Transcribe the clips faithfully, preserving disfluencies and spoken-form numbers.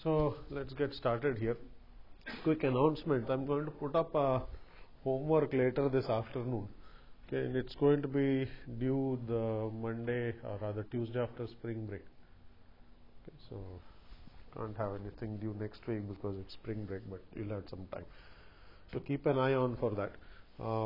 So let's get started here. Quick announcement. I'm going to put up a homework later this afternoon. Okay, and it's going to be due the Monday or rather Tuesday after spring break. Okay, so can't have anything due next week because it's spring break, but you'll have some time. So keep an eye on for that. Uh,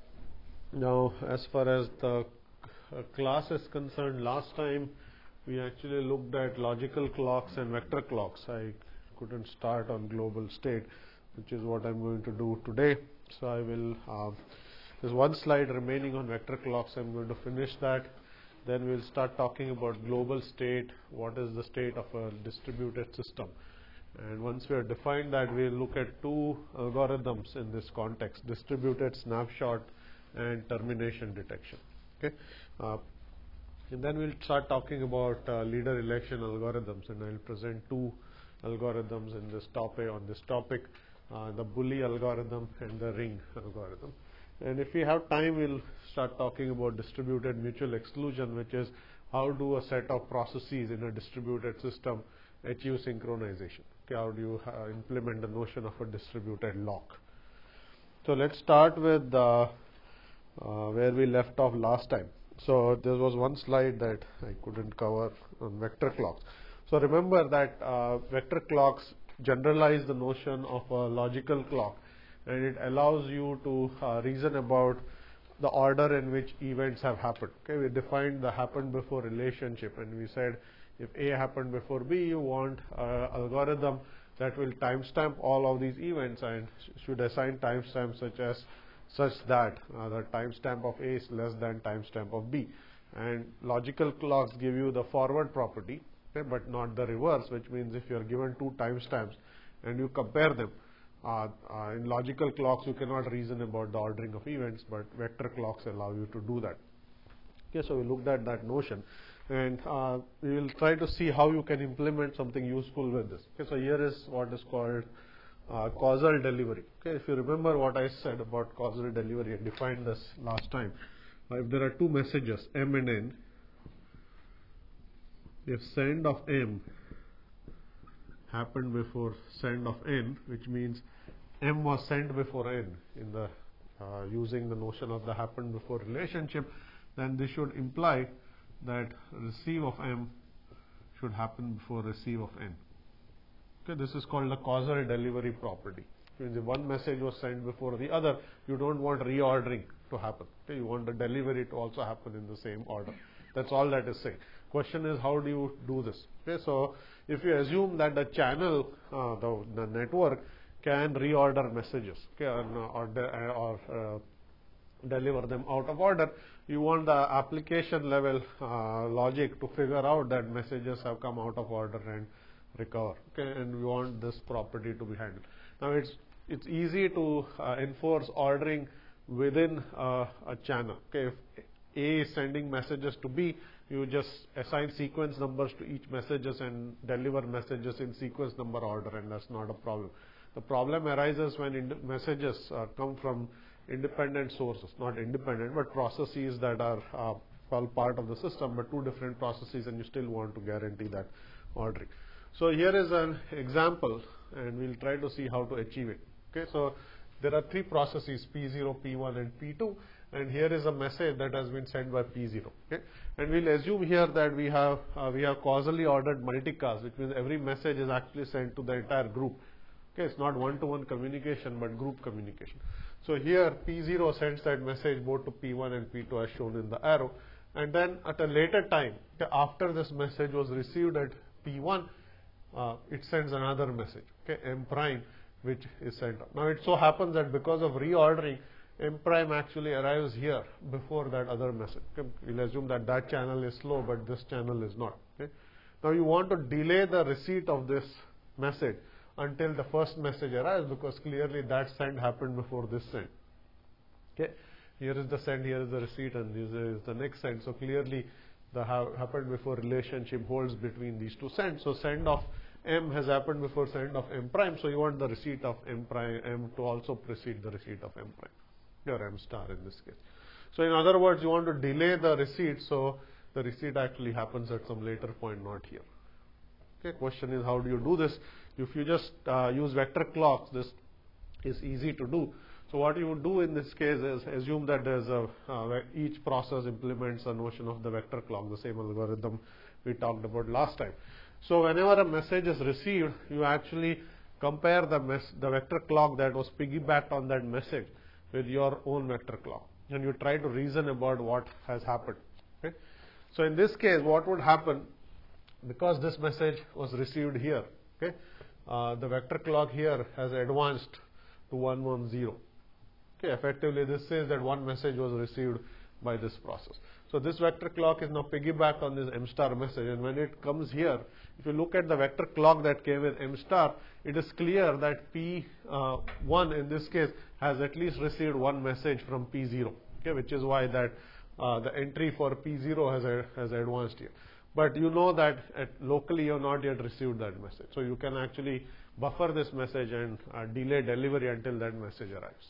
now, as far as the uh, class is concerned, last time we actually looked at logical clocks and vector clocks. I couldn't start on global state, which is what I'm going to do today. So I will, uh, there's one slide remaining on vector clocks. I'm going to finish that. Then we'll start talking about global state, what is the state of a distributed system. And once we have defined that, we'll look at two algorithms in this context, distributed snapshot and termination detection. Okay. Uh, And then we'll start talking about uh, leader election algorithms, and I'll present two algorithms in this topic on this topic, uh, the bully algorithm and the ring algorithm. And if we have time, we'll start talking about distributed mutual exclusion, which is how do a set of processes in a distributed system achieve synchronization. Okay, how do you uh, implement the notion of a distributed lock? So let's start with uh, uh, where we left off last time. So there was one slide that I couldn't cover on vector clocks. So remember that uh, vector clocks generalize the notion of a logical clock, and it allows you to uh, reason about the order in which events have happened. Okay, we defined the happened before relationship, and we said if A happened before B, you want an algorithm that will timestamp all of these events and sh should assign timestamps such as such that uh, the timestamp of A is less than timestamp of B. And logical clocks give you the forward property, okay, but not the reverse, which means if you are given two timestamps and you compare them, uh, uh, in logical clocks you cannot reason about the ordering of events, but vector clocks allow you to do that. Okay, so we looked at that notion, and uh, we will try to see how you can implement something useful with this. Okay, so here is what is called Uh, causal delivery. Okay, if you remember what I said about causal delivery, I defined this last time. Uh, if there are two messages, M and N, if send of M happened before send of N, which means M was sent before N in the uh, using the notion of the happened before relationship, then this should imply that receive of M should happen before receive of N. Okay, this is called the causal delivery property. Means if one message was sent before the other, you don't want reordering to happen. Okay, you want the delivery to also happen in the same order. That's all that is saying. Question is, how do you do this? Okay, so if you assume that the channel, uh, the, the network can reorder messages, okay, or, or, de or uh, deliver them out of order, you want the application level uh, logic to figure out that messages have come out of order and recover. Okay, and we want this property to be handled. Now it's it's easy to uh, enforce ordering within uh, a channel. Okay, if A is sending messages to B, you just assign sequence numbers to each messages and deliver messages in sequence number order, and that's not a problem. The problem arises when ind messages uh, come from independent sources, not independent, but processes that are uh, all part of the system, but two different processes, and you still want to guarantee that ordering. So here is an example, and we'll try to see how to achieve it. Okay, so there are three processes, P zero, P one, and P two, and here is a message that has been sent by P zero. Okay, and we'll assume here that we have uh, we have causally ordered multicast, which means every message is actually sent to the entire group. Okay, it's not one-to-one communication, but group communication. So here P zero sends that message both to P one and P two as shown in the arrow, and then at a later time, okay, after this message was received at P one, Uh, it sends another message, okay, M prime, which is sent. Now it so happens that because of reordering, M prime actually arrives here before that other message. Okay? We'll assume that that channel is slow, but this channel is not. Okay? Now you want to delay the receipt of this message until the first message arrives, because clearly that send happened before this send. Okay? Here is the send, here is the receipt, and this is the next send. So clearly the ha happened before relationship holds between these two sends. So send of M has happened before send of M prime, so you want the receipt of M prime M to also precede the receipt of M prime, or M star in this case. So in other words, you want to delay the receipt, so the receipt actually happens at some later point, not here. Okay, question is how do you do this? If you just uh, use vector clocks, this is easy to do. So what you would do in this case is assume that there's a uh, each process implements a notion of the vector clock, the same algorithm we talked about last time. So whenever a message is received, you actually compare the mess the vector clock that was piggybacked on that message with your own vector clock, and you try to reason about what has happened. Okay? So in this case, what would happen, because this message was received here, okay, uh, the vector clock here has advanced to one one zero. Okay, effectively this says that one message was received by this process. So this vector clock is now piggybacked on this M star message, and when it comes here, if you look at the vector clock that came with M star, it is clear that P one uh, in this case has at least received one message from P zero, okay, which is why that uh, the entry for P zero has, a, has advanced here. But you know that at locally you have not yet received that message. So you can actually buffer this message and uh, delay delivery until that message arrives.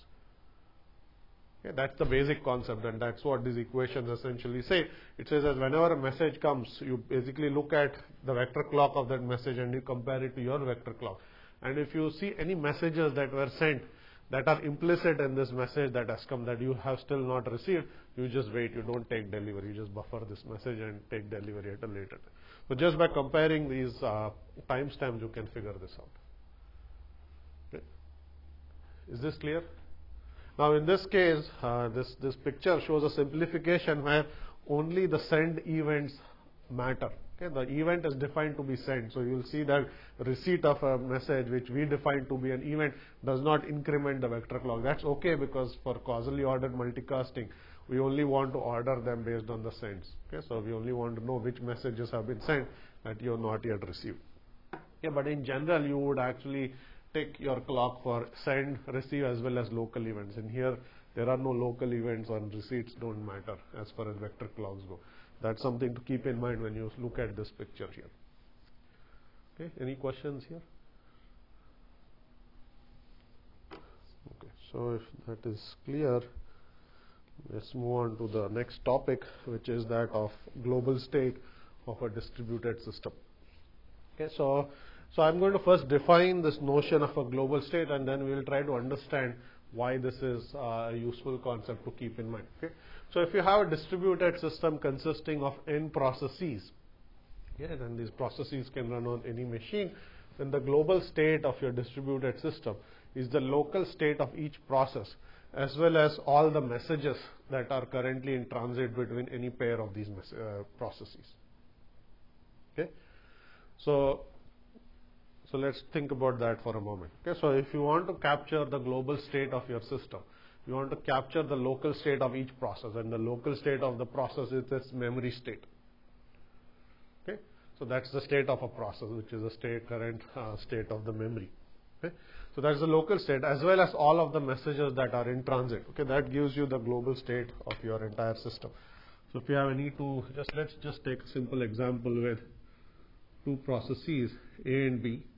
Okay, that's the basic concept, and that's what these equations essentially say. It says that whenever a message comes, you basically look at the vector clock of that message and you compare it to your vector clock. And if you see any messages that were sent that are implicit in this message that has come that you have still not received, you just wait, you don't take delivery, you just buffer this message and take delivery at a later time. So just by comparing these uh, timestamps, you can figure this out. Okay. Is this clear? Now in this case, uh, this, this picture shows a simplification where only the send events matter. Okay, the event is defined to be sent, so you will see that receipt of a message which we define to be an event does not increment the vector clock. That's okay, because for causally ordered multicasting, we only want to order them based on the sends. Okay, so we only want to know which messages have been sent that you have not yet received. Okay, but in general, you would actually take your clock for send, receive as well as local events. And here there are no local events, and receipts don't matter as far as vector clocks go. That's something to keep in mind when you look at this picture here. Okay, any questions here? Okay, so if that is clear, let's move on to the next topic, which is that of global state of a distributed system. Okay, so so I'm going to first define this notion of a global state, and then we will try to understand why this is uh, a useful concept to keep in mind. Okay, so if you have a distributed system consisting of n processes, yeah, and these processes can run on any machine, then the global state of your distributed system is the local state of each process, as well as all the messages that are currently in transit between any pair of these uh, processes. Okay, so so let's think about that for a moment. Okay, so if you want to capture the global state of your system, you want to capture the local state of each process, and the local state of the process is its memory state. Okay, so that's the state of a process, which is the state current uh, state of the memory. Okay, so that's the local state, as well as all of the messages that are in transit. Okay, that gives you the global state of your entire system. So if you have any two, just let's just take a simple example with two processes A and B.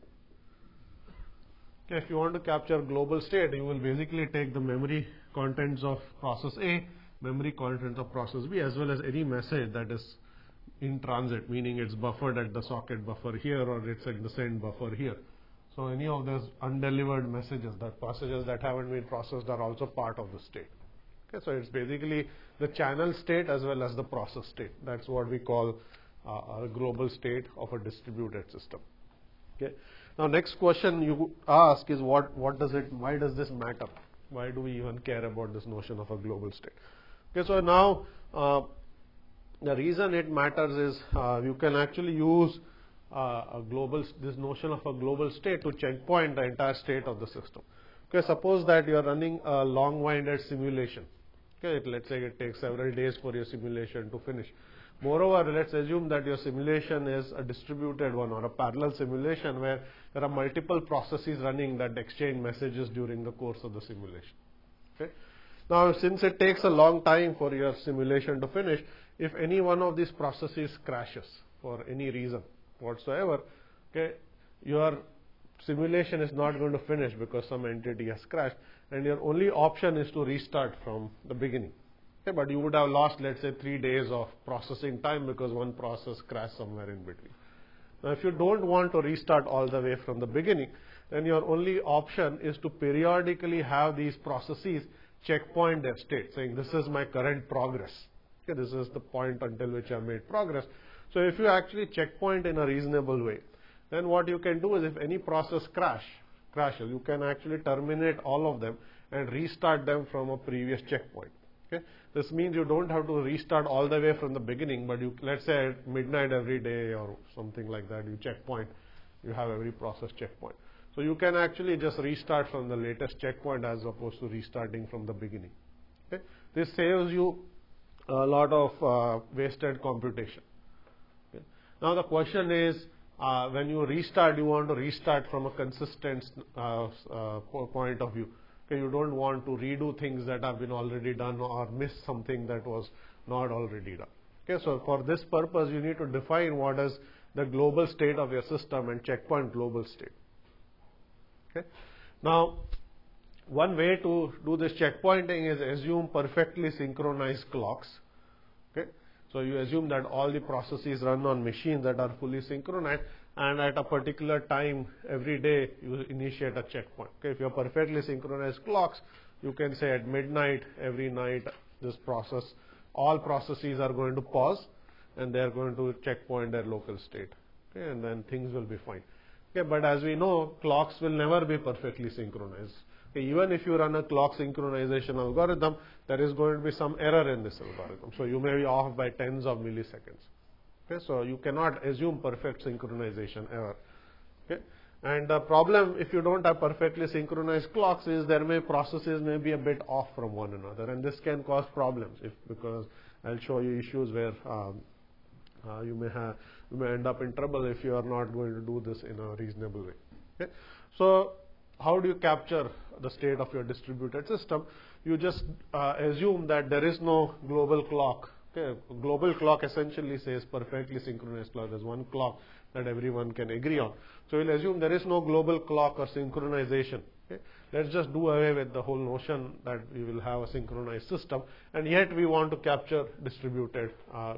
Okay, if you want to capture global state, you will basically take the memory contents of process A, memory contents of process B, as well as any message that is in transit, meaning it's buffered at the socket buffer here, or it's at the send buffer here. So any of those undelivered messages, that messages that haven't been processed, are also part of the state. Okay, so it's basically the channel state as well as the process state. That's what we call uh, a global state of a distributed system. Okay. Now, next question you ask is what what does it? Why does this matter? Why do we even care about this notion of a global state? Okay, so now uh, the reason it matters is uh, you can actually use uh, a global this notion of a global state to checkpoint the entire state of the system. Okay, suppose that you are running a long-winded simulation. Okay, it, let's say it takes several days for your simulation to finish. Moreover, let's assume that your simulation is a distributed one or a parallel simulation where there are multiple processes running that exchange messages during the course of the simulation. Okay. Now, since it takes a long time for your simulation to finish, if any one of these processes crashes for any reason whatsoever, okay, your simulation is not going to finish because some entity has crashed, and your only option is to restart from the beginning. Okay, but you would have lost, let's say, three days of processing time because one process crashed somewhere in between. Now, if you don't want to restart all the way from the beginning, then your only option is to periodically have these processes checkpoint their state, saying this is my current progress. Okay, this is the point until which I made progress. So if you actually checkpoint in a reasonable way, then what you can do is if any process crash, crashes, you can actually terminate all of them and restart them from a previous checkpoint. Okay? This means you don't have to restart all the way from the beginning, but you, let's say at midnight every day or something like that, you checkpoint, you have every process checkpoint. So you can actually just restart from the latest checkpoint as opposed to restarting from the beginning. Okay? This saves you a lot of uh, wasted computation. Okay? Now the question is, uh, when you restart, you want to restart from a consistent uh, uh, point of view. Okay, you don't want to redo things that have been already done or miss something that was not already done. Okay, so for this purpose, you need to define what is the global state of your system and checkpoint global state. Okay. Now, one way to do this checkpointing is assume perfectly synchronized clocks. Okay. So you assume that all the processes run on machines that are fully synchronized, and at a particular time every day you initiate a checkpoint. Okay. If you have perfectly synchronized clocks, you can say at midnight every night this process, all processes are going to pause and they are going to checkpoint their local state. Okay. And then things will be fine. Okay, but as we know, clocks will never be perfectly synchronized. Okay, even if you run a clock synchronization algorithm, there is going to be some error in this algorithm. So you may be off by tens of milliseconds. Okay, so you cannot assume perfect synchronization ever. Okay, and the problem if you don't have perfectly synchronized clocks is there may processes may be a bit off from one another, and this can cause problems if because I'll show you issues where um, uh, you may have you may end up in trouble if you are not going to do this in a reasonable way. Okay? So how do you capture the state of your distributed system? You just uh, assume that there is no global clock. Okay? Global clock essentially says perfectly synchronized clock. There's one clock that everyone can agree on. So we'll assume there is no global clock or synchronization. Okay? Let's just do away with the whole notion that we will have a synchronized system, and yet we want to capture distributed uh,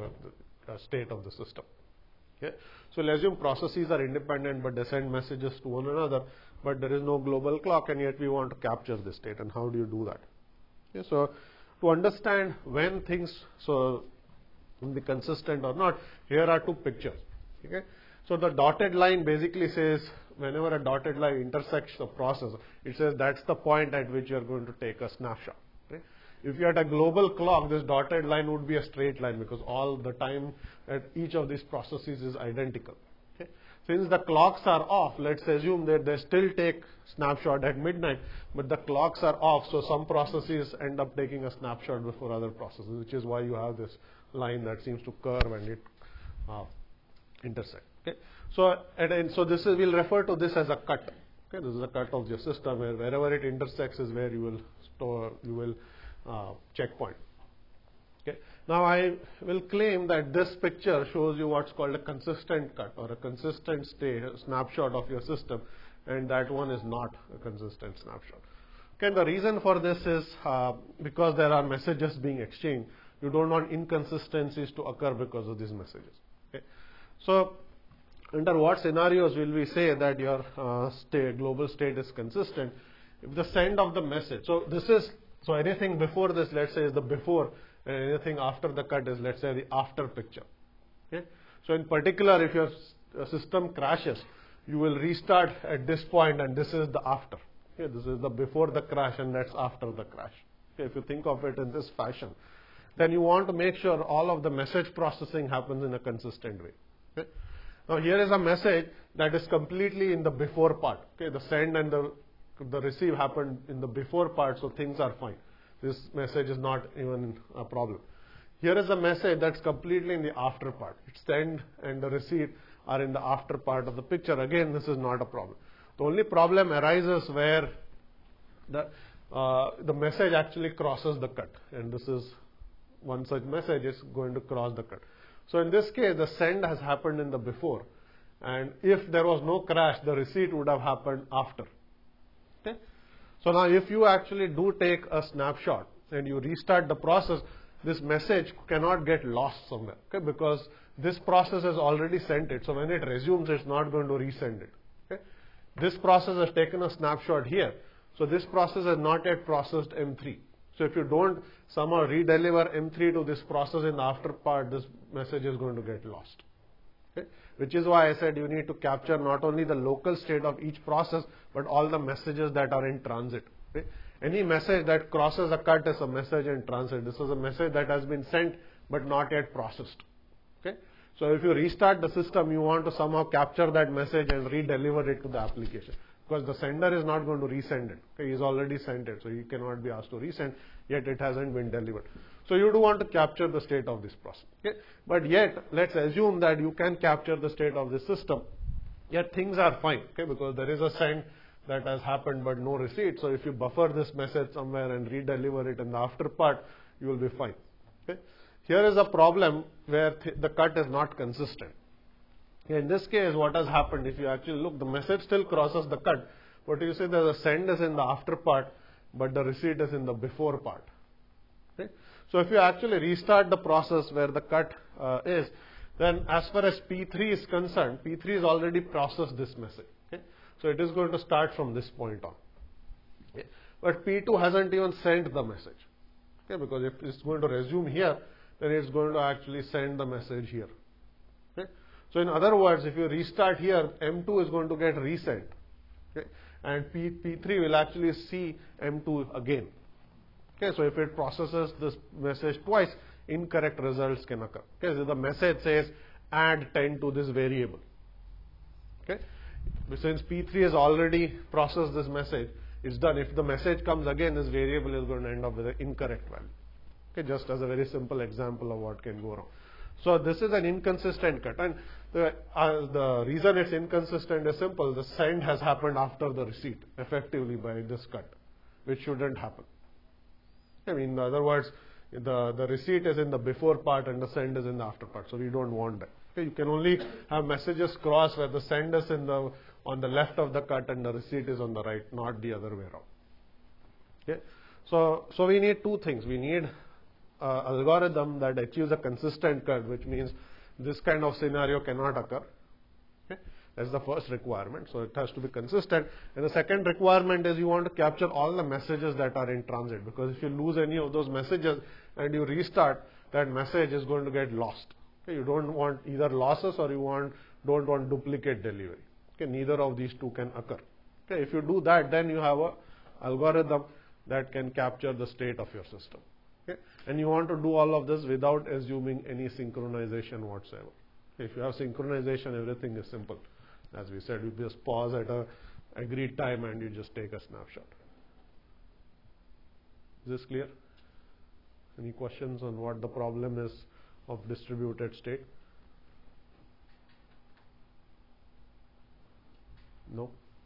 uh, state of the system. Okay. So we'll assume processes are independent, but they send messages to one another, but there is no global clock, and yet we want to capture this state. And how do you do that? Okay. So to understand when things so be consistent or not, here are two pictures. Okay. So the dotted line basically says whenever a dotted line intersects the process, it says that's the point at which you are going to take a snapshot. Okay. If you had a global clock, this dotted line would be a straight line because all the time at each of these processes is identical. Okay. Since the clocks are off, let's assume that they still take snapshot at midnight, but the clocks are off, so some processes end up taking a snapshot before other processes, which is why you have this line that seems to curve and it uh, intersect. Okay. So, and so this is, we'll refer to this as a cut. Okay. This is a cut of your system where wherever it intersects is where you will store, you will Uh, checkpoint. Okay. Now I will claim that this picture shows you what's called a consistent cut or a consistent stay, snapshot of your system, and that one is not a consistent snapshot. Okay. And the reason for this is uh, because there are messages being exchanged. You don't want inconsistencies to occur because of these messages. Okay. So under what scenarios will we say that your uh, state, global state is consistent? If the send of the message, so this is So anything before this, let's say, is the before, and anything after the cut is, let's say, the after picture. Okay? So in particular, if your system crashes, you will restart at this point, and this is the after. Okay? This is the before the crash, and that's after the crash. Okay? If you think of it in this fashion, then you want to make sure all of the message processing happens in a consistent way. Okay? Now here is a message that is completely in the before part. Okay? The send and the the receive happened in the before part, so things are fine. This message is not even a problem. Here is a message that's completely in the after part. It's send and the receive are in the after part of the picture. Again, this is not a problem. The only problem arises where the uh, the message actually crosses the cut, and this is one such message is going to cross the cut. So in this case, the send has happened in the before, and if there was no crash, the receipt would have happened after. Okay. So now if you actually do take a snapshot and you restart the process, this message cannot get lost somewhere, okay, because this process has already sent it. So when it resumes, it's not going to resend it. Okay. This process has taken a snapshot here. So this process has not yet processed M three. So if you don't somehow redeliver M three to this process in the after part, this message is going to get lost. Okay. Which is why I said you need to capture not only the local state of each process, but all the messages that are in transit. Okay. Any message that crosses a cut is a message in transit. This is a message that has been sent but not yet processed. Okay. So if you restart the system, you want to somehow capture that message and re-deliver it to the application, because the sender is not going to resend it. Okay. He's already sent it, so he cannot be asked to resend, yet it hasn't been delivered. So you do want to capture the state of this process. Okay. But yet, let's assume that you can capture the state of the system, yet things are fine, okay, because there is a send that has happened but no receipt. So if you buffer this message somewhere and re-deliver it in the after part, you will be fine. Okay. Here is a problem where th the cut is not consistent. Okay. In this case, what has happened, if you actually look, the message still crosses the cut, but you see that the send is in the after part, but the receipt is in the before part. Okay. So if you actually restart the process where the cut uh, is, then as far as P three is concerned, P three has already processed this message. Okay. So it is going to start from this point on. Okay. But P two hasn't even sent the message. Okay, because if it's going to resume here, then it's going to actually send the message here. Okay. So in other words, if you restart here, M two is going to get resent. Okay. And P, P3 will actually see M two again. Okay, so if it processes this message twice, incorrect results can occur. Okay, so the message says add ten to this variable. Okay, since P three has already processed this message, it's done. If the message comes again, this variable is going to end up with an incorrect value. Okay, just as a very simple example of what can go wrong. So this is an inconsistent cut, and the, uh, the reason it's inconsistent is simple. The send has happened after the receipt, effectively by this cut, which shouldn't happen. I mean, in other words, the, the receipt is in the before part and the send is in the after part, so we don't want that. Okay, you can only have messages cross where the send is in the, on the left of the cut and the receipt is on the right, not the other way around. Okay, so, so we need two things. We need Uh, algorithm that achieves a consistent cut, which means this kind of scenario cannot occur. Okay? That's the first requirement. So it has to be consistent. And the second requirement is you want to capture all the messages that are in transit, because if you lose any of those messages and you restart, that message is going to get lost. Okay? You don't want either losses or you want don't want duplicate delivery. Okay? Neither of these two can occur. Okay? If you do that, then you have a algorithm that can capture the state of your system. Okay. And you want to do all of this without assuming any synchronization whatsoever. If you have synchronization, everything is simple. As we said, you just pause at a agreed time and you just take a snapshot. Is this clear? Any questions on what the problem is of distributed state? No?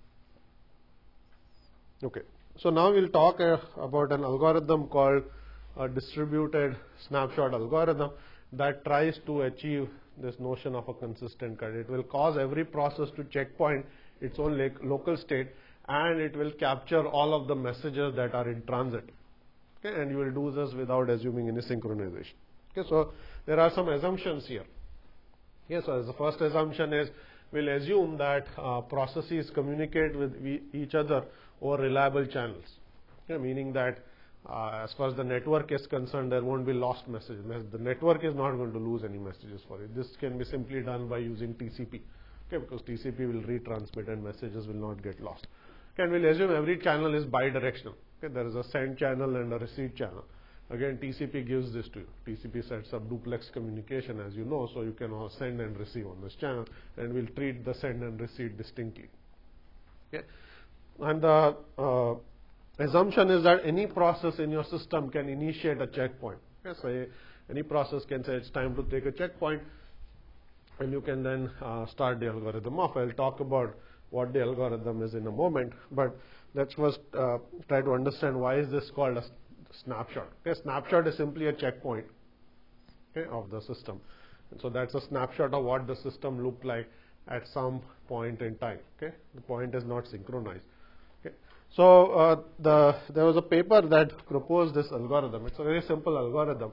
Okay. So now we'll talk uh, about an algorithm called a distributed snapshot algorithm that tries to achieve this notion of a consistent cut. It will cause every process to checkpoint its own local state, and it will capture all of the messages that are in transit. Okay, and you will do this without assuming any synchronization. Okay, so there are some assumptions here. Okay, so as the first assumption is, we'll assume that uh, processes communicate with we, each other over reliable channels. Okay, meaning that Uh, as far as the network is concerned, there won't be lost messages. The network is not going to lose any messages for it. This can be simply done by using T C P, okay, because T C P will retransmit and messages will not get lost. Okay, and we'll assume every channel is bidirectional. Okay, there is a send channel and a receive channel. Again, T C P gives this to you. T C P sets up duplex communication, as you know, so you can all send and receive on this channel, and we'll treat the send and receive distinctly. Okay, and the uh, assumption is that any process in your system can initiate a checkpoint. Okay, so any process can say it's time to take a checkpoint, and you can then uh, start the algorithm off. I'll talk about what the algorithm is in a moment, but let's first uh, try to understand why is this called a snapshot. Okay, snapshot is simply a checkpoint, okay, of the system. And so that's a snapshot of what the system looked like at some point in time. Okay, the point is not synchronized. So uh, the, there was a paper that proposed this algorithm. It's a very simple algorithm.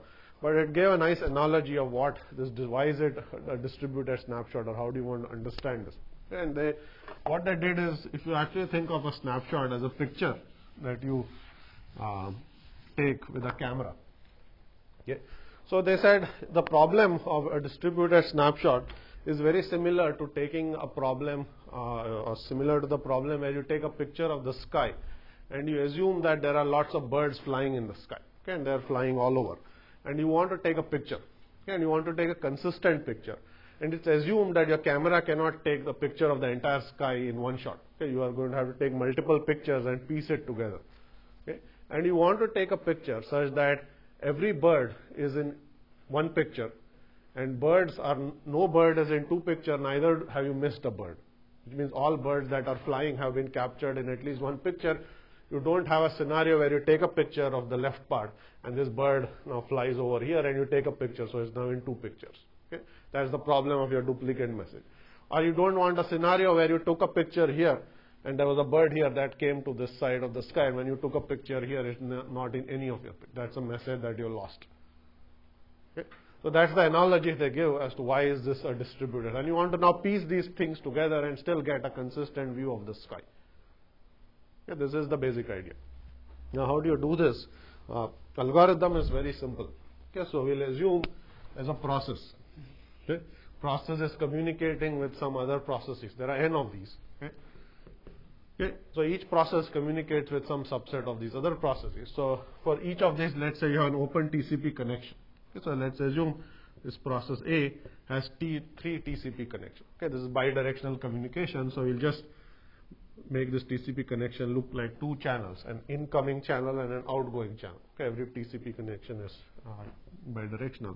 but it gave a nice analogy of what this, why is it a distributed snapshot, or how do you want to understand this. And they, what they did is, if you actually think of a snapshot as a picture that you uh, take with a camera. Okay. So they said the problem of a distributed snapshot is very similar to taking a problem, uh, or similar to the problem where you take a picture of the sky and you assume that there are lots of birds flying in the sky, okay, and they are flying all over, and you want to take a picture, okay, and you want to take a consistent picture, and it's assumed that your camera cannot take the picture of the entire sky in one shot. Okay, you are going to have to take multiple pictures and piece it together. Okay, and you want to take a picture such that every bird is in one picture, and birds are, no bird is in two pictures, neither have you missed a bird. Which means all birds that are flying have been captured in at least one picture. You don't have a scenario where you take a picture of the left part and this bird now flies over here and you take a picture, so it's now in two pictures. Okay? That's the problem of your duplicate message. Or you don't want a scenario where you took a picture here and there was a bird here that came to this side of the sky, and when you took a picture here, it's not in any of your pictures. That's a message that you lost. Okay? So that's the analogy they give as to why is this a distributed. And you want to now piece these things together and still get a consistent view of the sky. Okay, this is the basic idea. Now how do you do this? Uh, algorithm is very simple. Okay, so we'll assume as a process. Okay? Process is communicating with some other processes. There are n of these. Okay? Okay, so each process communicates with some subset of these other processes. So for each of these, let's say you have an open T C P connection. Okay, so let's assume this process A has T, three T C P connections. Okay, this is bidirectional communication, so we'll just make this T C P connection look like two channels, an incoming channel and an outgoing channel. Okay, every T C P connection is uh, bidirectional.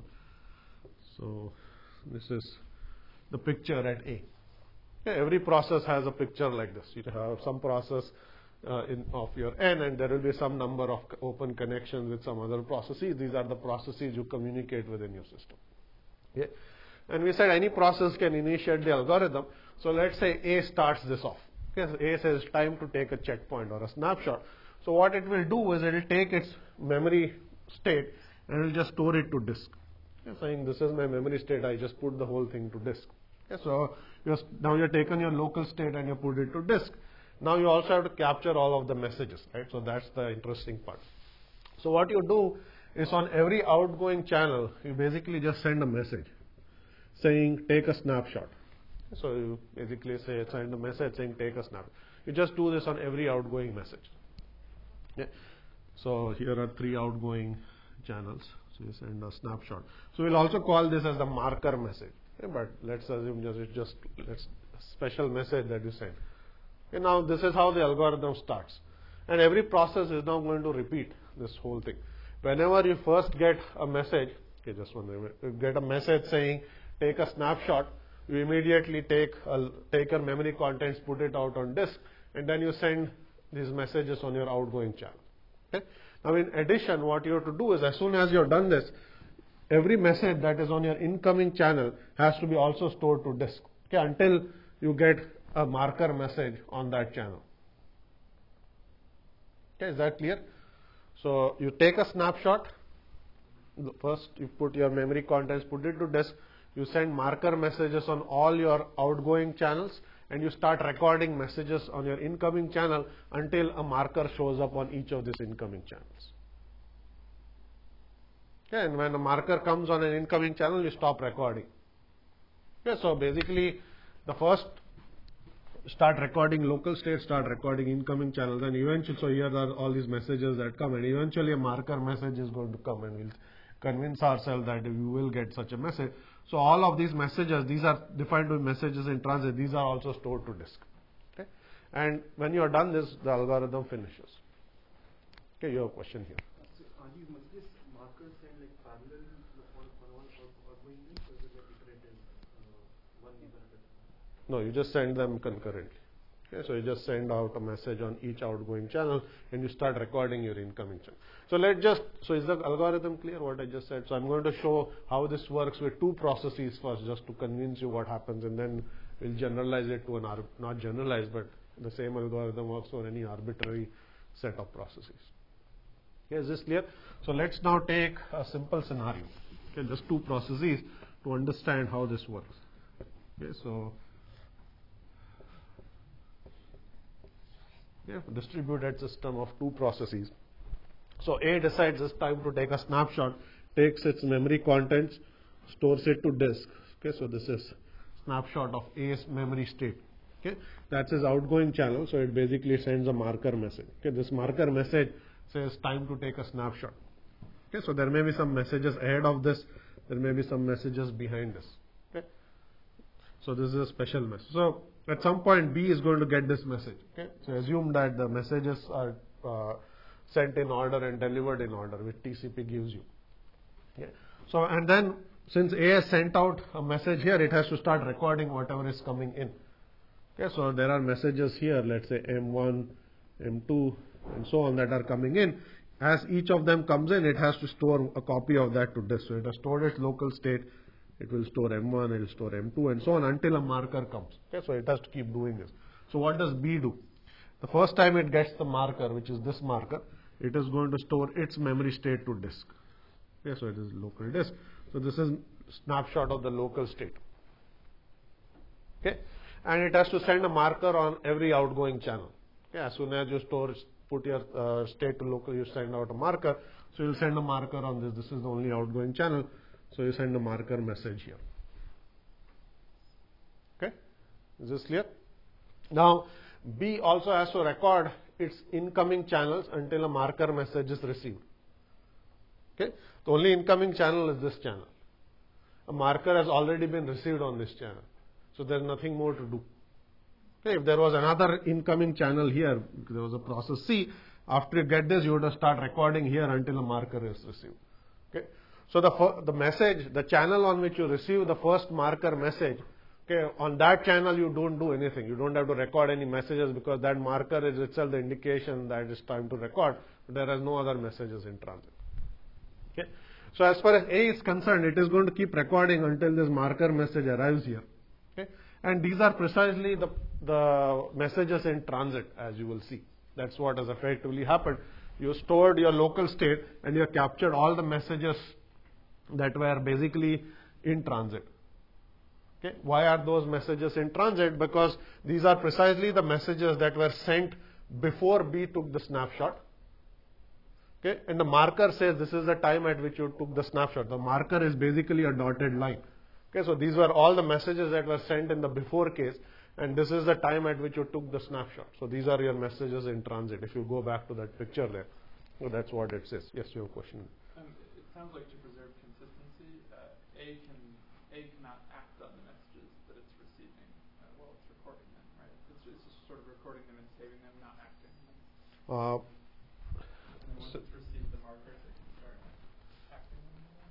So this is the picture at A. Okay, every process has a picture like this. You have some process uh, in, of your n, and there will be some number of open connections with some other processes. These are the processes you communicate within your system. Okay? And we said any process can initiate the algorithm. So let's say A starts this off. Okay, so A says time to take a checkpoint or a snapshot. So what it will do is it will take its memory state and it will just store it to disk. Okay, saying this is my memory state, I just put the whole thing to disk. Okay, so you're, now you've taken your local state and you put it to disk. Now you also have to capture all of the messages, right? So that's the interesting part. So what you do is on every outgoing channel, you basically just send a message saying take a snapshot. So you basically say send a message saying take a snapshot. You just do this on every outgoing message. Okay. So here are three outgoing channels. So you send a snapshot. So we'll also call this as the marker message. Okay, but let's assume just it's just let's a special message that you send. Okay, now this is how the algorithm starts, and every process is now going to repeat this whole thing. Whenever you first get a message, okay, just one minute, you get a message saying take a snapshot, you immediately take a, take your memory contents, put it out on disk, and then you send these messages on your outgoing channel. Okay? Now in addition, what you have to do is as soon as you have done this, every message that is on your incoming channel has to be also stored to disk, okay, until you get a marker message on that channel. Okay, is that clear? So you take a snapshot, first you put your memory contents, put it to disk, you send marker messages on all your outgoing channels, and you start recording messages on your incoming channel until a marker shows up on each of these incoming channels. Okay, and when a marker comes on an incoming channel, you stop recording. Okay, so basically the first start recording local state, start recording incoming channels, and eventually, so here are all these messages that come, and eventually a marker message is going to come, and we'll convince ourselves that you will get such a message. So all of these messages, these are defined with messages in transit, these are also stored to disk. Okay, and when you are done this, the algorithm finishes. Okay, you have a question here. So are these messages markers sent like parallel on one outgoing link, or is it like different in uh, one given at a time? No, you just send them concurrently. Okay, so you just send out a message on each outgoing channel and you start recording your incoming channel. So let's just, so is the algorithm clear what I just said? So I'm going to show how this works with two processes first, just to convince you what happens, and then we'll generalize it to an, not generalize, but the same algorithm works for any arbitrary set of processes. Okay, is this clear? So let's now take a simple scenario. Okay, just two processes to understand how this works. Okay, so yeah, distributed system of two processes. So A decides it's time to take a snapshot, takes its memory contents, stores it to disk. Okay, so this is snapshot of A's memory state. Okay, that's his outgoing channel. So it basically sends a marker message. Okay, this marker message says time to take a snapshot. Okay, so there may be some messages ahead of this, there may be some messages behind this. Okay, so this is a special message. So at some point B is going to get this message. Okay, so assume that the messages are uh, sent in order and delivered in order, which T C P gives you. Okay, so and then since A has sent out a message here, it has to start recording whatever is coming in. Okay, so there are messages here, let's say M one, M two, and so on that are coming in. As each of them comes in, it has to store a copy of that to disk. So it has stored its local state, it will store M one, it will store M two, and so on until a marker comes. Okay, so it has to keep doing this. So what does B do? The first time it gets the marker, which is this marker, it is going to store its memory state to disk. Okay, so it is local disk. So this is snapshot of the local state. Okay, and it has to send a marker on every outgoing channel. Okay, as soon as you store, put your uh, state to local, you send out a marker. So you'll send a marker on this. This is the only outgoing channel. So you send a marker message here. Okay, is this clear? Now B also has to record its incoming channels until a marker message is received. Okay, the only incoming channel is this channel. A marker has already been received on this channel, so there's nothing more to do. Okay, if there was another incoming channel here, there was a process C, after you get this, you would have start recording here until a marker is received. Okay, so the the message, the channel on which you receive the first marker message, okay, on that channel you don't do anything. You don't have to record any messages because that marker is itself the indication that it's time to record. There are no other messages in transit. Okay, so as far as A is concerned, it is going to keep recording until this marker message arrives here. Okay, and these are precisely the the messages in transit, as you will see. That's what has effectively happened. You stored your local state and you captured all the messages that were basically in transit. Okay, why are those messages in transit? Because these are precisely the messages that were sent before B took the snapshot. Okay, and the marker says this is the time at which you took the snapshot. The marker is basically a dotted line. Okay, so these were all the messages that were sent in the before case, and this is the time at which you took the snapshot. So these are your messages in transit. If you go back to that picture there, so that's what it says. Yes, you have a question. Um, it sounds like to preserve consistency, uh, A can A cannot act on the messages that it's receiving uh, while it's recording them, right? It's, it's just sort of recording them and saving them, not acting on them. Uh, and once so it's received the markers, it can start acting on them.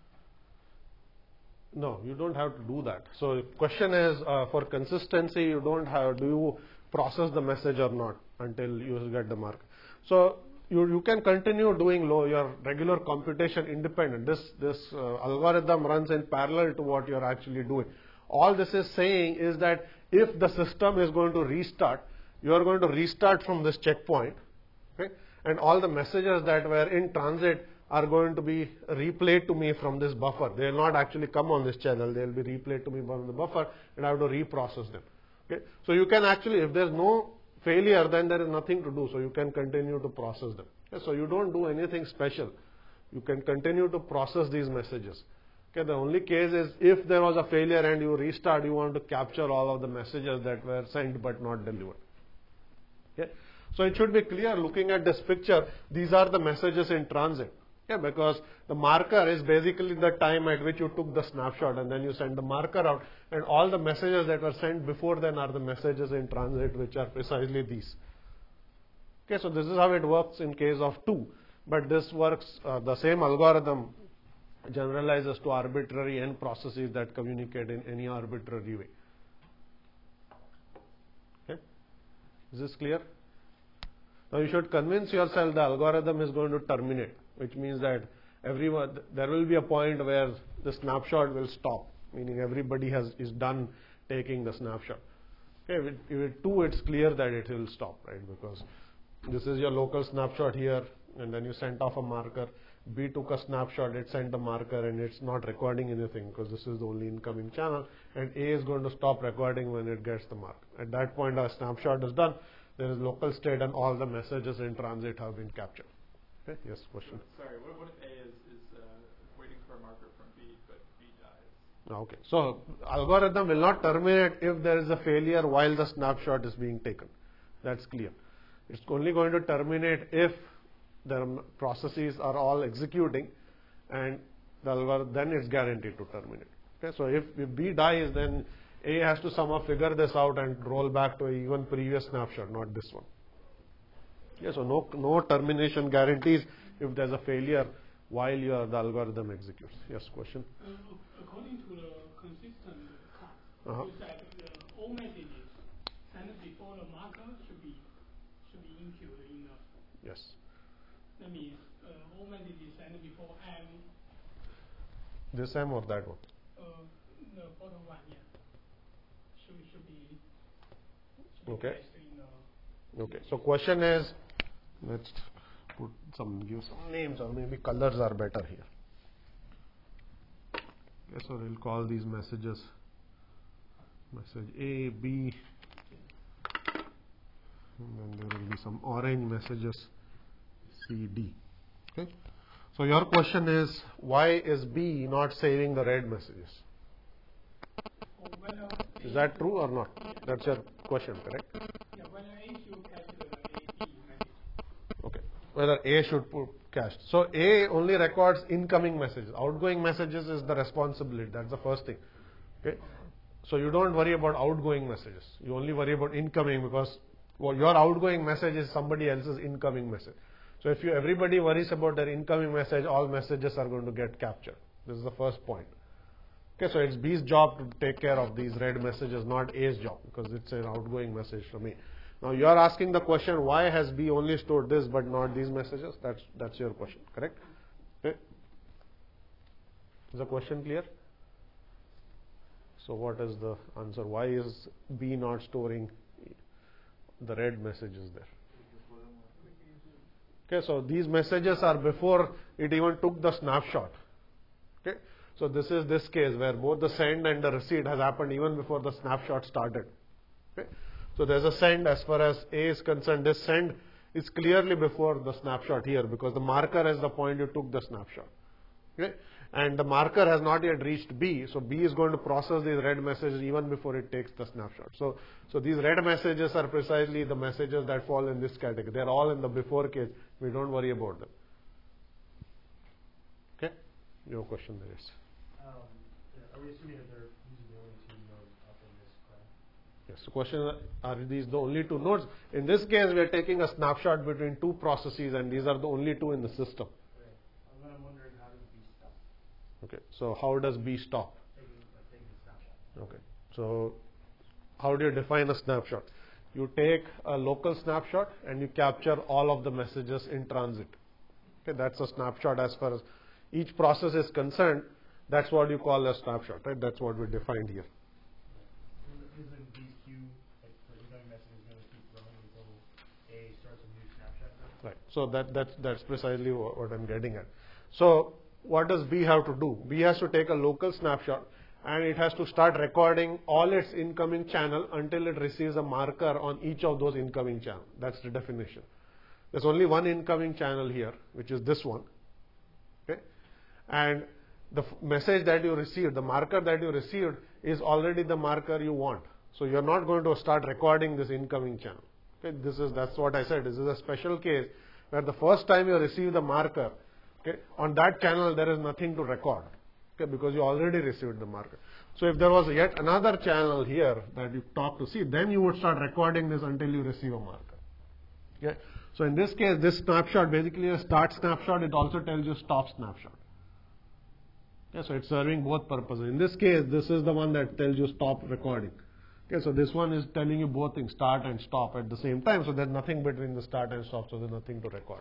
No, you don't have to do that. So question is, uh, for consistency, you don't have, do you process the message or not until you get the marker? So you, you can continue doing low, your regular computation independent. This, this uh, algorithm runs in parallel to what you're actually doing. All this is saying is that if the system is going to restart, you are going to restart from this checkpoint, okay? And all the messages that were in transit are going to be replayed to me from this buffer. They will not actually come on this channel. They will be replayed to me from the buffer, and I have to reprocess them. Okay? So you can actually, if there's no failure, then there is nothing to do. So you can continue to process them. Okay? So you don't do anything special. You can continue to process these messages. Okay? The only case is if there was a failure and you restart, you want to capture all of the messages that were sent but not delivered. Okay? So it should be clear looking at this picture, these are the messages in transit. Yeah, because the marker is basically the time at which you took the snapshot, and then you send the marker out, and all the messages that were sent before then are the messages in transit, which are precisely these. Okay, so this is how it works in case of two, but this works, uh, the same algorithm generalizes to arbitrary n processes that communicate in any arbitrary way. Okay, is this clear? Now you should convince yourself the algorithm is going to terminate, which means that everyone, there will be a point where the snapshot will stop, meaning everybody has is done taking the snapshot. Okay, if it two, it's clear that it will stop, right? Because this is your local snapshot here, and then you sent off a marker. B took a snapshot, it sent a marker, and it's not recording anything because this is the only incoming channel, and A is going to stop recording when it gets the mark. At that point, our snapshot is done. There is local state, and all the messages in transit have been captured. Okay, yes, question. Sorry, what, what if A is, is uh, waiting for a marker from B, but B dies? Okay, so algorithm will not terminate if there is a failure while the snapshot is being taken. That's clear. It's only going to terminate if the processes are all executing, and the algorithm, then it's guaranteed to terminate. Okay, so if, if B dies, then A has to somehow figure this out and roll back to a even previous snapshot, not this one. Yeah, so no no termination guarantees if there's a failure while your the algorithm executes. Yes, question. Uh, according to the consistent cut, Uh-huh. you said uh, all messages sent before the marker should be should be included in the. Yes. That means uh, all messages sent before M. This M or that one? Uh, the bottom one, yeah. Should should be. Should be Okay. placed in the. Okay. So question is, let's put some give some names, or maybe colors are better here. Okay, so we'll call these messages message A, B, and then there will be some orange messages C, D. Okay. So your question is, why is B not saving the red messages? Or whether Is that true or not? That's your question, correct? yeah, whether A should catch the A B message. Okay. Whether A should put cached. So A only records incoming messages. Outgoing messages is the responsibility. That's the first thing. Okay. So you don't worry about outgoing messages. You only worry about incoming, because well, your outgoing message is somebody else's incoming message. So if you everybody worries about their incoming message, all messages are going to get captured. This is the first point. Okay, so it's B's job to take care of these red messages, not A's job, because it's an outgoing message from A. Now you are asking the question, why has B only stored this but not these messages? That's that's your question, correct? Okay. Is the question clear? So what is the answer? Why is B not storing the red messages there? Okay, so these messages are before it even took the snapshot. Okay, so this is this case where both the send and the receipt has happened even before the snapshot started. Okay, so there's a send as far as A is concerned. This send is clearly before the snapshot here, because the marker is the point you took the snapshot. Okay, and the marker has not yet reached B, so B is going to process these red messages even before it takes the snapshot. So, so these red messages are precisely the messages that fall in this category. They're all in the before case. We don't worry about them. Okay, your question there is. Um, yeah, are we assuming that they're using the only two nodes up in this graph? Yes. The question is, are these the only two nodes? In this case, we are taking a snapshot between two processes, and these are the only two in the system. Okay. And then I'm wondering, how does B stop? Okay. So how does B stop? Taking, like, taking a snapshot. Okay. So how do you define a snapshot? You take a local snapshot and you capture all of the messages in transit. Okay, that's a snapshot as far as each process is concerned. That's what you call a snapshot, right? That's what we defined here. Isn't B's queue, like, for incoming messages going to keep growing until A starts a new snapshot now? Right. So that that's that's precisely what, what I'm getting at. So what does B have to do? B has to take a local snapshot, and it has to start recording all its incoming channel until it receives a marker on each of those incoming channels. That's the definition. There's only one incoming channel here, which is this one. Okay, and the f- message that you received, the marker that you received, is already the marker you want. So you're not going to start recording this incoming channel. Okay, this is that's what I said. This is a special case where the first time you receive the marker, okay, on that channel there is nothing to record. Okay, because you already received the marker. So if there was yet another channel here that you talk to see, then you would start recording this until you receive a marker. Okay. So in this case, this snapshot basically a start snapshot. It also tells you stop snapshot. Okay, so it's serving both purposes. In this case, this is the one that tells you stop recording. Okay, so this one is telling you both things, start and stop at the same time. So there's nothing between the start and stop. So there's nothing to record.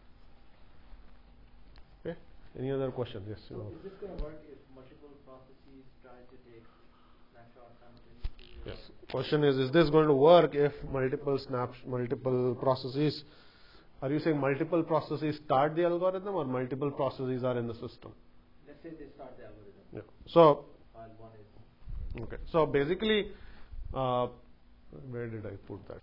Okay. Any other questions? Yes. So is this going to work if multiple processes try to take snapshots simultaneously? Yes. Question is, is this going to work if multiple snaps, multiple processes Are you saying multiple processes start the algorithm or multiple processes are in the system? Let's say they start the algorithm. Yeah. So, While one is. okay. So basically, uh, where did I put that?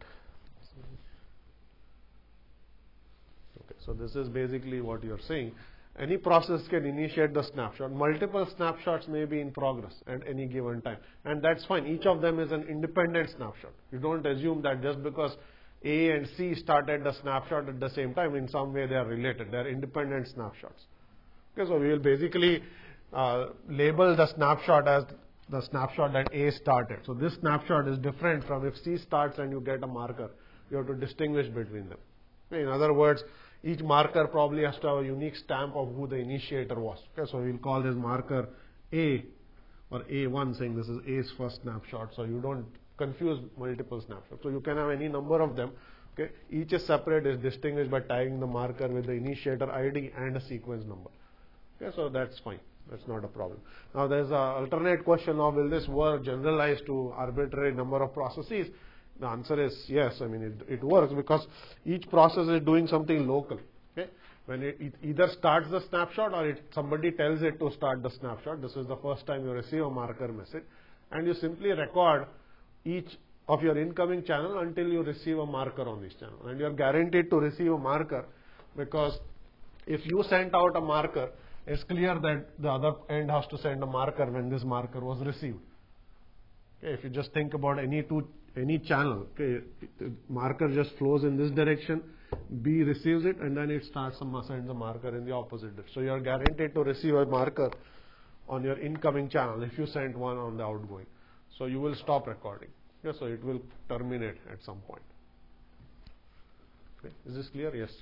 Okay. So this is basically what you're saying. Any process can initiate the snapshot. Multiple snapshots may be in progress at any given time. And that's fine. Each of them is an independent snapshot. You don't assume that just because A and C started the snapshot at the same time, in some way they are related. They are independent snapshots. Okay, so we will basically uh, label the snapshot as the snapshot that A started. So this snapshot is different from if C starts and you get a marker. You have to distinguish between them. Okay, in other words, each marker probably has to have a unique stamp of who the initiator was. Okay, so we'll call this marker A or A one, saying this is A's first snapshot. So you don't confuse multiple snapshots. So you can have any number of them. Okay, each is separate, is distinguished by tagging the marker with the initiator I D and a sequence number. Okay, so that's fine. That's not a problem. Now there's an alternate question of will this work generalized to arbitrary number of processes? The answer is yes. I mean, it, it works because each process is doing something local. Okay, when it, it either starts the snapshot or it, somebody tells it to start the snapshot. This is the first time you receive a marker message, and you simply record each of your incoming channel until you receive a marker on this channel, and you are guaranteed to receive a marker because if you sent out a marker, it's clear that the other end has to send a marker when this marker was received. Okay, if you just think about any two any channel, okay, the marker just flows in this direction, B receives it, and then it starts to send the marker in the opposite direction. So you are guaranteed to receive a marker on your incoming channel if you send one on the outgoing. So you will stop recording. Okay, so it will terminate at some point. Okay, is this clear? Yes.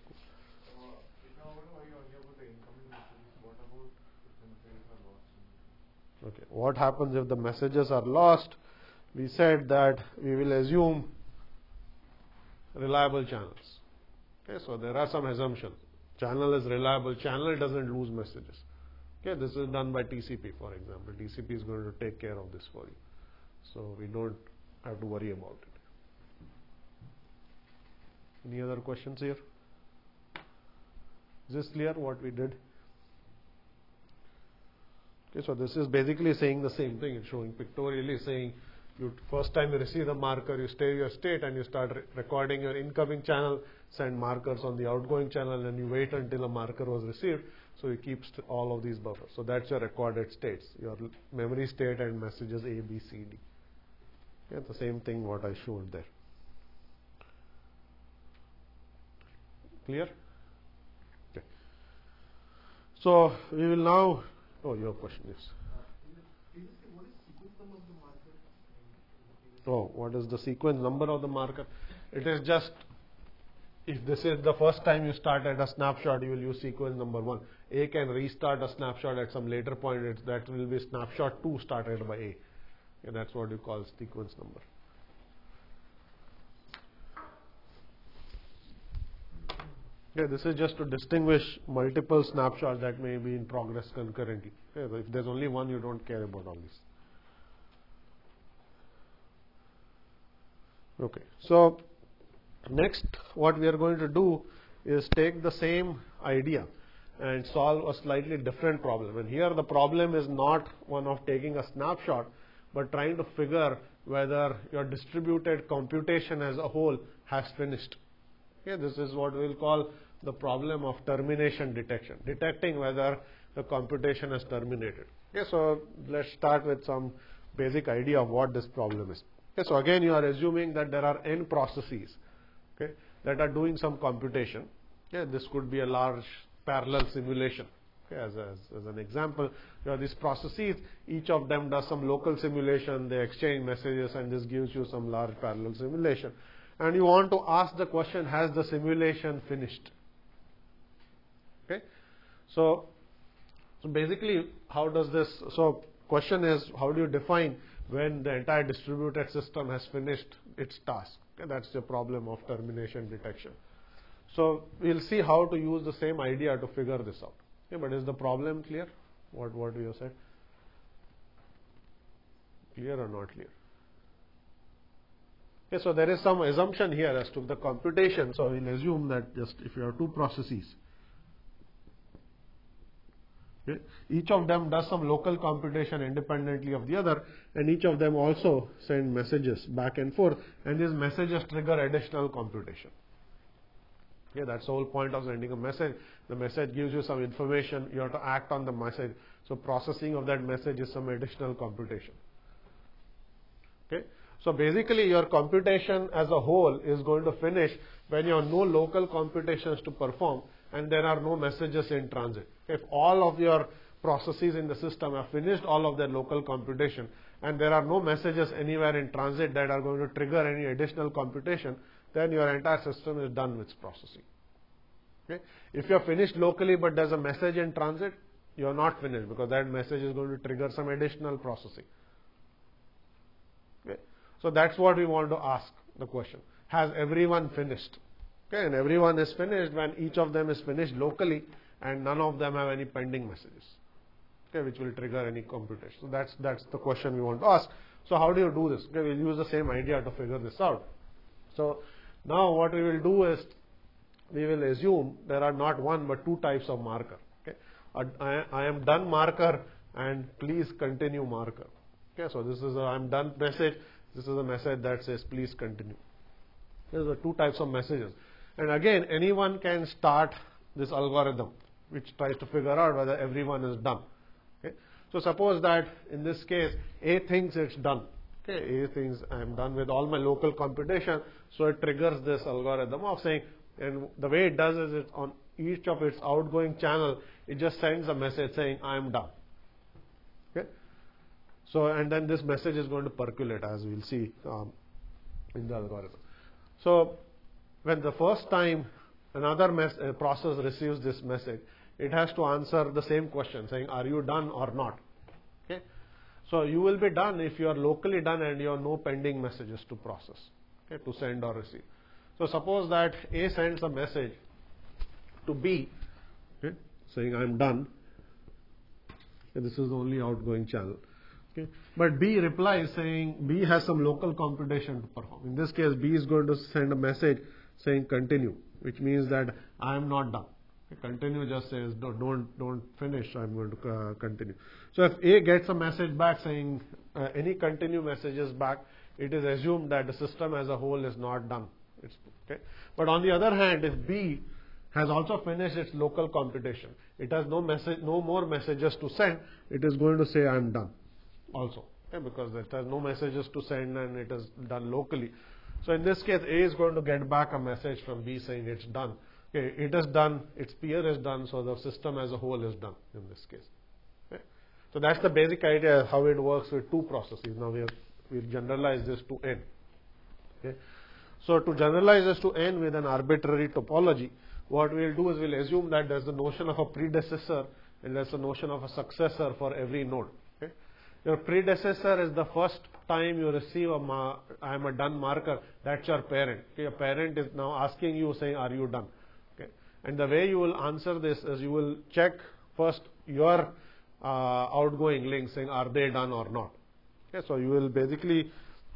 Okay, what happens if the messages are lost? We said that we will assume reliable channels. Okay, so there are some assumptions. Channel is reliable, channel doesn't lose messages. Okay, this is done by T C P, for example. T C P is going to take care of this for you. So we don't have to worry about it. Any other questions here? Is this clear what we did? Okay, so this is basically saying the same thing. It's showing pictorially saying you first time you receive the marker, you stay your state and you start re recording your incoming channel, send markers on the outgoing channel, and you wait until a marker was received. So you keep all of these buffers. So that's your recorded states, your memory state and messages A, B, C, D. Yeah, the same thing what I showed there. Clear? Okay. So we will now. Oh, your question is. Oh, what is the sequence number of the marker? It is just, if this is the first time you started a snapshot, you will use sequence number one. A can restart a snapshot at some later point. It's, that will be snapshot two started by A. Okay, that's what you call sequence number. Okay, this is just to distinguish multiple snapshots that may be in progress concurrently. Okay, so if there's only one, you don't care about all this. Okay, so next what we are going to do is take the same idea and solve a slightly different problem. And here the problem is not one of taking a snapshot, but trying to figure whether your distributed computation as a whole has finished. Okay, this is what we will call the problem of termination detection, detecting whether the computation has terminated. Okay, so let's start with some basic idea of what this problem is. Okay, so again you are assuming that there are n processes, okay, that are doing some computation. Okay, this could be a large parallel simulation. Okay, as, as, as an example, you have these processes, each of them does some local simulation, they exchange messages, and this gives you some large parallel simulation. And you want to ask the question, has the simulation finished? Okay, so, so basically how does this, so question is, how do you define when the entire distributed system has finished its task? Okay, that's the problem of termination detection. So we'll see how to use the same idea to figure this out. Okay, but is the problem clear? What what you said? Clear or not clear? Okay, so there is some assumption here as to the computation. So we'll assume that just if you have two processes, okay, each of them does some local computation independently of the other, and each of them also send messages back and forth, and these messages trigger additional computation. Okay, that's the whole point of sending a message. The message gives you some information, you have to act on the message. So processing of that message is some additional computation. Okay, so basically your computation as a whole is going to finish when you have no local computations to perform and there are no messages in transit. If all of your processes in the system have finished all of their local computation and there are no messages anywhere in transit that are going to trigger any additional computation, then your entire system is done with processing. Okay? If you have finished locally but there's a message in transit, you are not finished because that message is going to trigger some additional processing. Okay? So that's what we want to ask the question. Has everyone finished? Okay, and everyone is finished when each of them is finished locally and none of them have any pending messages, okay, which will trigger any computation. So that's that's the question we want to ask. So how do you do this? Okay, we'll use the same idea to figure this out. So now what we will do is we will assume there are not one but two types of marker. Okay, a, I, I am done marker and please continue marker. Okay, so this is a I am done message. This is a message that says please continue. These are two types of messages. And again, anyone can start this algorithm which tries to figure out whether everyone is done. Okay? So suppose that in this case A thinks it's done. Okay, A thinks I'm done with all my local computation, so it triggers this algorithm of saying, and the way it does is it on each of its outgoing channel, it just sends a message saying I'm done. Okay? So and then this message is going to percolate as we'll see um, in the algorithm. So when the first time another mes- uh, process receives this message, it has to answer the same question saying are you done or not. Okay? So you will be done if you are locally done and you have no pending messages to process, okay, to send or receive. So suppose that A sends a message to B, okay, saying I'm done. Okay, this is the only outgoing channel. Okay. But B replies saying B has some local computation to perform. In this case, B is going to send a message saying continue, which means that I am not done. Okay. Continue just says don't don't, don't finish. I'm going to uh, continue. So if A gets a message back saying uh, any continue messages back, it is assumed that the system as a whole is not done. It's, okay. But on the other hand, if B has also finished its local computation, it has no message, no more messages to send. It is going to say I'm done. Also, okay, because it has no messages to send and it is done locally. So in this case, A is going to get back a message from B saying it's done. Okay, it is done, its peer is done, so the system as a whole is done in this case. Okay. So that's the basic idea of how it works with two processes. Now we'll we'll generalize this to N. Okay. So to generalize this to N with an arbitrary topology, what we'll do is we'll assume that there's the notion of a predecessor and there's a notion of a successor for every node. Okay. Your predecessor is the first time you receive a ma I am a done marker, that's your parent. Okay. Your parent is now asking you saying are you done? Okay. And the way you will answer this is you will check first your uh, outgoing link saying are they done or not. Okay. So you will basically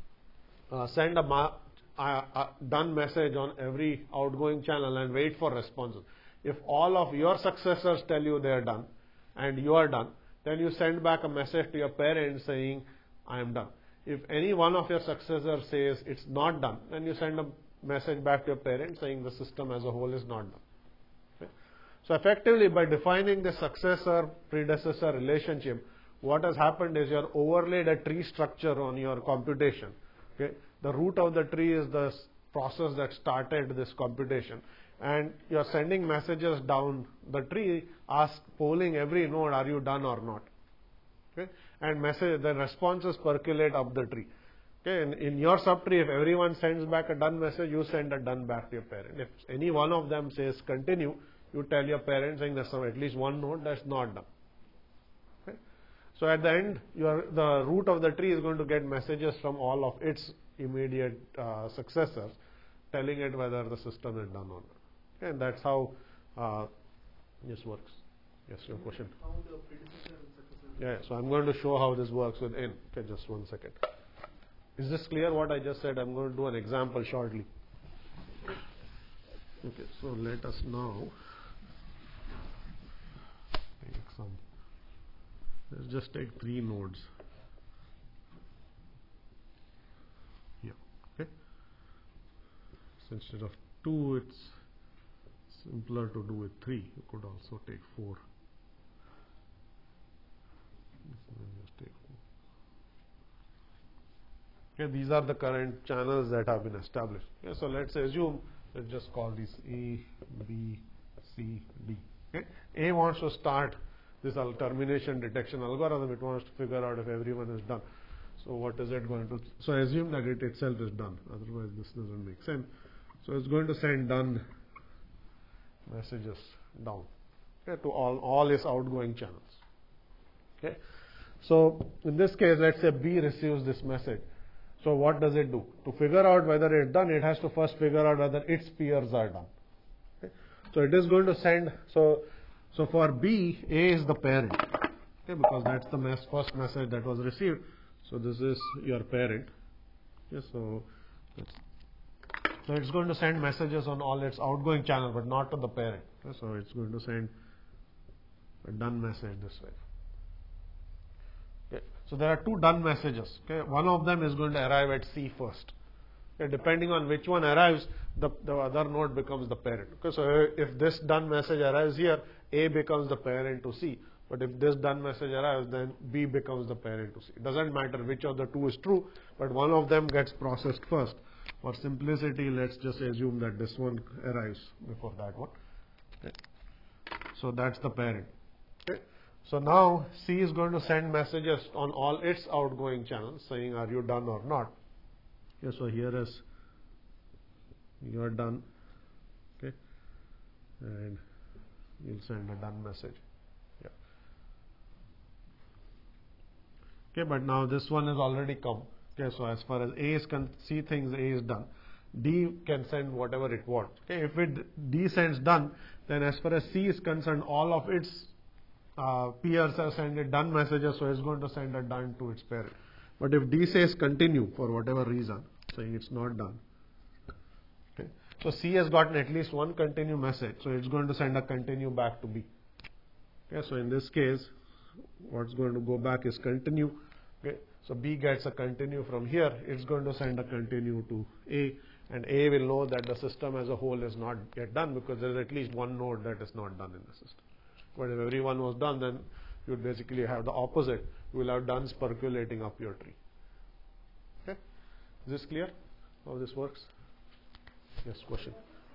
uh, send a ma uh, uh, done message on every outgoing channel and wait for responses. If all of your successors tell you they are done and you are done, then you send back a message to your parent saying, I am done. If any one of your successors says it's not done, then you send a message back to your parent saying the system as a whole is not done. Okay? So effectively, by defining the successor-predecessor relationship, what has happened is you have overlaid a tree structure on your computation. Okay? The root of the tree is the process that started this computation. And you're sending messages down the tree, ask, polling every node, are you done or not? Okay? And message, the responses percolate up the tree. Okay? And in your subtree, if everyone sends back a done message, you send a done back to your parent. If any one of them says continue, you tell your parent saying there's some, at least one node that's not done. Okay? So at the end, your, the root of the tree is going to get messages from all of its immediate uh, successors, telling it whether the system is done or not. Okay, and that's how uh, this works. Yes, your question. How the predecessor and successor. Yeah, so I'm going to show how this works with N. Okay, just one second. Is this clear what I just said? I'm going to do an example shortly. Okay, so let us now take some, let's just take three nodes here. Okay, so instead of two, it's simpler to do with three. You could also take four. Just take four. Okay, these are the current channels that have been established. Okay, so let's assume, let's just call these A, B, C, D. Okay, A wants to start this termination detection algorithm. It wants to figure out if everyone is done. So what is it going to? So assume that it itself is done. Otherwise, this doesn't make sense. So it's going to send done messages down, okay, to all all its outgoing channels. Okay, so in this case, let's say B receives this message. So what does it do? To figure out whether it's done, it has to first figure out whether its peers are done. Okay? So it is going to send, so so for B, A is the parent, okay, because that's the mess, first message that was received. So this is your parent. Okay, so it's, so it's going to send messages on all its outgoing channel, but not to the parent. Okay, so it's going to send a done message this way. Okay. So there are two done messages. Okay. One of them is going to arrive at C first. Okay. Depending on which one arrives, the, the other node becomes the parent. Okay. So if this done message arrives here, A becomes the parent to C. But if this done message arrives, then B becomes the parent to C. It doesn't matter which of the two is true, but one of them gets processed first. For simplicity, let's just assume that this one arrives before that one. Okay. So that's the parent. Okay. So now C is going to send messages on all its outgoing channels saying, are you done or not? Okay, so here is, you are done. Okay, and you'll send a done message. Yeah. Okay, but now this one has already come. Okay, so as far as A is con C thinks A is done. D can send whatever it wants. Okay, if it D sends done, then as far as C is concerned, all of its Uh, peers are sending done messages, so it's going to send a done to its parent. But if D says continue for whatever reason, saying it's not done, okay, so C has gotten at least one continue message, so it's going to send a continue back to B. Okay, so in this case, what's going to go back is continue. Okay, so B gets a continue from here. It's going to send a continue to A, and A will know that the system as a whole is not yet done because there is at least one node that is not done in the system. But if everyone was done, then you would basically have the opposite. You will have duns percolating up your tree. Okay, is this clear? How this works? Yes, question.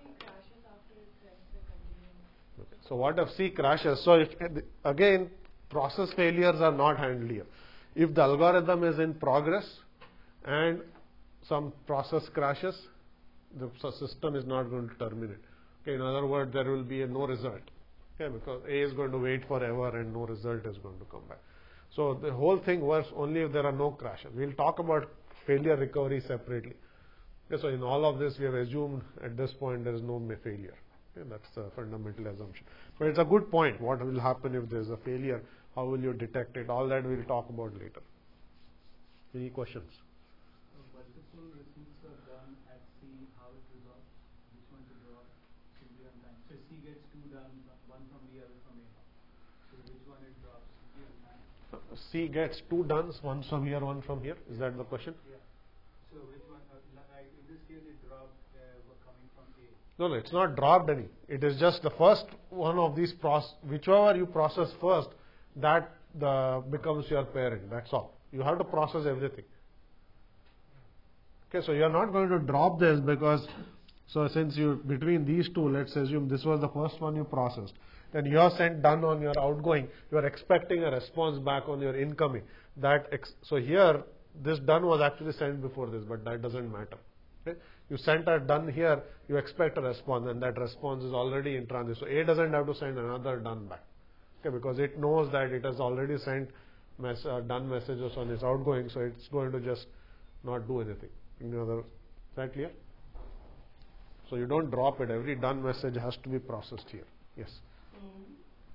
Okay. So what if C crashes? So if, again, process failures are not handled here. If the algorithm is in progress and some process crashes, the system is not going to terminate. Okay, in other words, there will be a no result. Okay, because A is going to wait forever and no result is going to come back. So the whole thing works only if there are no crashes. We'll talk about failure recovery separately. Okay, so in all of this, we have assumed at this point there is no failure. Okay, that's the fundamental assumption. But it's a good point. What will happen if there is a failure? How will you detect it? All that we'll talk about later. Any questions? So multiple receipts are done at C, how it resolves? Which one to draw? Should be on time. So C gets two done, one from B, other from A. So which one it drops? Should be on time. C gets two duns, one from here, one from here. Is that the question? Yeah. So which one? Uh, like in this case, it dropped uh, coming from A. No, no, it's not dropped any. It is just the first one of these process, whichever you process first, that the becomes your parent. That's all. You have to process everything. Okay, so you are not going to drop this because, so since you, between these two, let's assume this was the first one you processed, then you have sent done on your outgoing, you are expecting a response back on your incoming. That ex so here, this done was actually sent before this, but that doesn't matter. Okay? You sent a done here, you expect a response, and that response is already in transit. So A doesn't have to send another done back. Okay, because it knows that it has already sent mess, uh, done messages on its outgoing, so it's going to just not do anything. In other, is that clear? So you don't drop it. Every done message has to be processed here. Yes. So,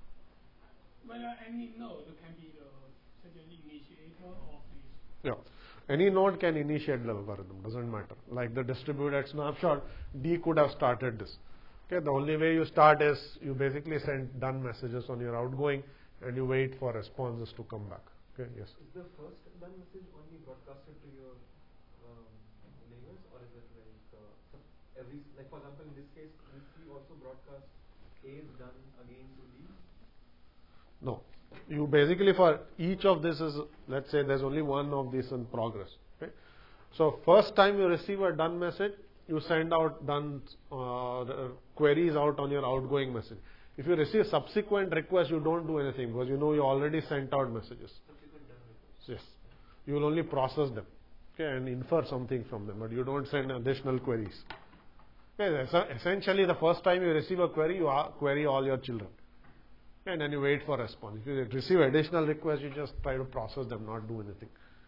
well, any node can be the such an initiator of this. Yeah. Any node can initiate the algorithm, doesn't matter. Like the distributed snapshot, D could have started this. Okay, the only way you start is you basically send done messages on your outgoing and you wait for responses to come back. Okay, yes. Is the first done message only broadcasted to your um, layers, or is it like uh, some- every, like for example in this case, will C also broadcast A is done again to D? No. You basically for each of this is, let's say there's only one of these in progress. Okay. So first time you receive a done message, you send out done uh, queries out on your outgoing message. If you receive subsequent requests, you don't do anything because you know you already sent out messages. Subsequent done requests. Yes. You will only process them, okay, and infer something from them, but you don't send additional queries. Okay, so essentially the first time you receive a query, you are, query all your children. Okay, and then you wait for response. If you receive additional requests, you just try to process them, not do anything.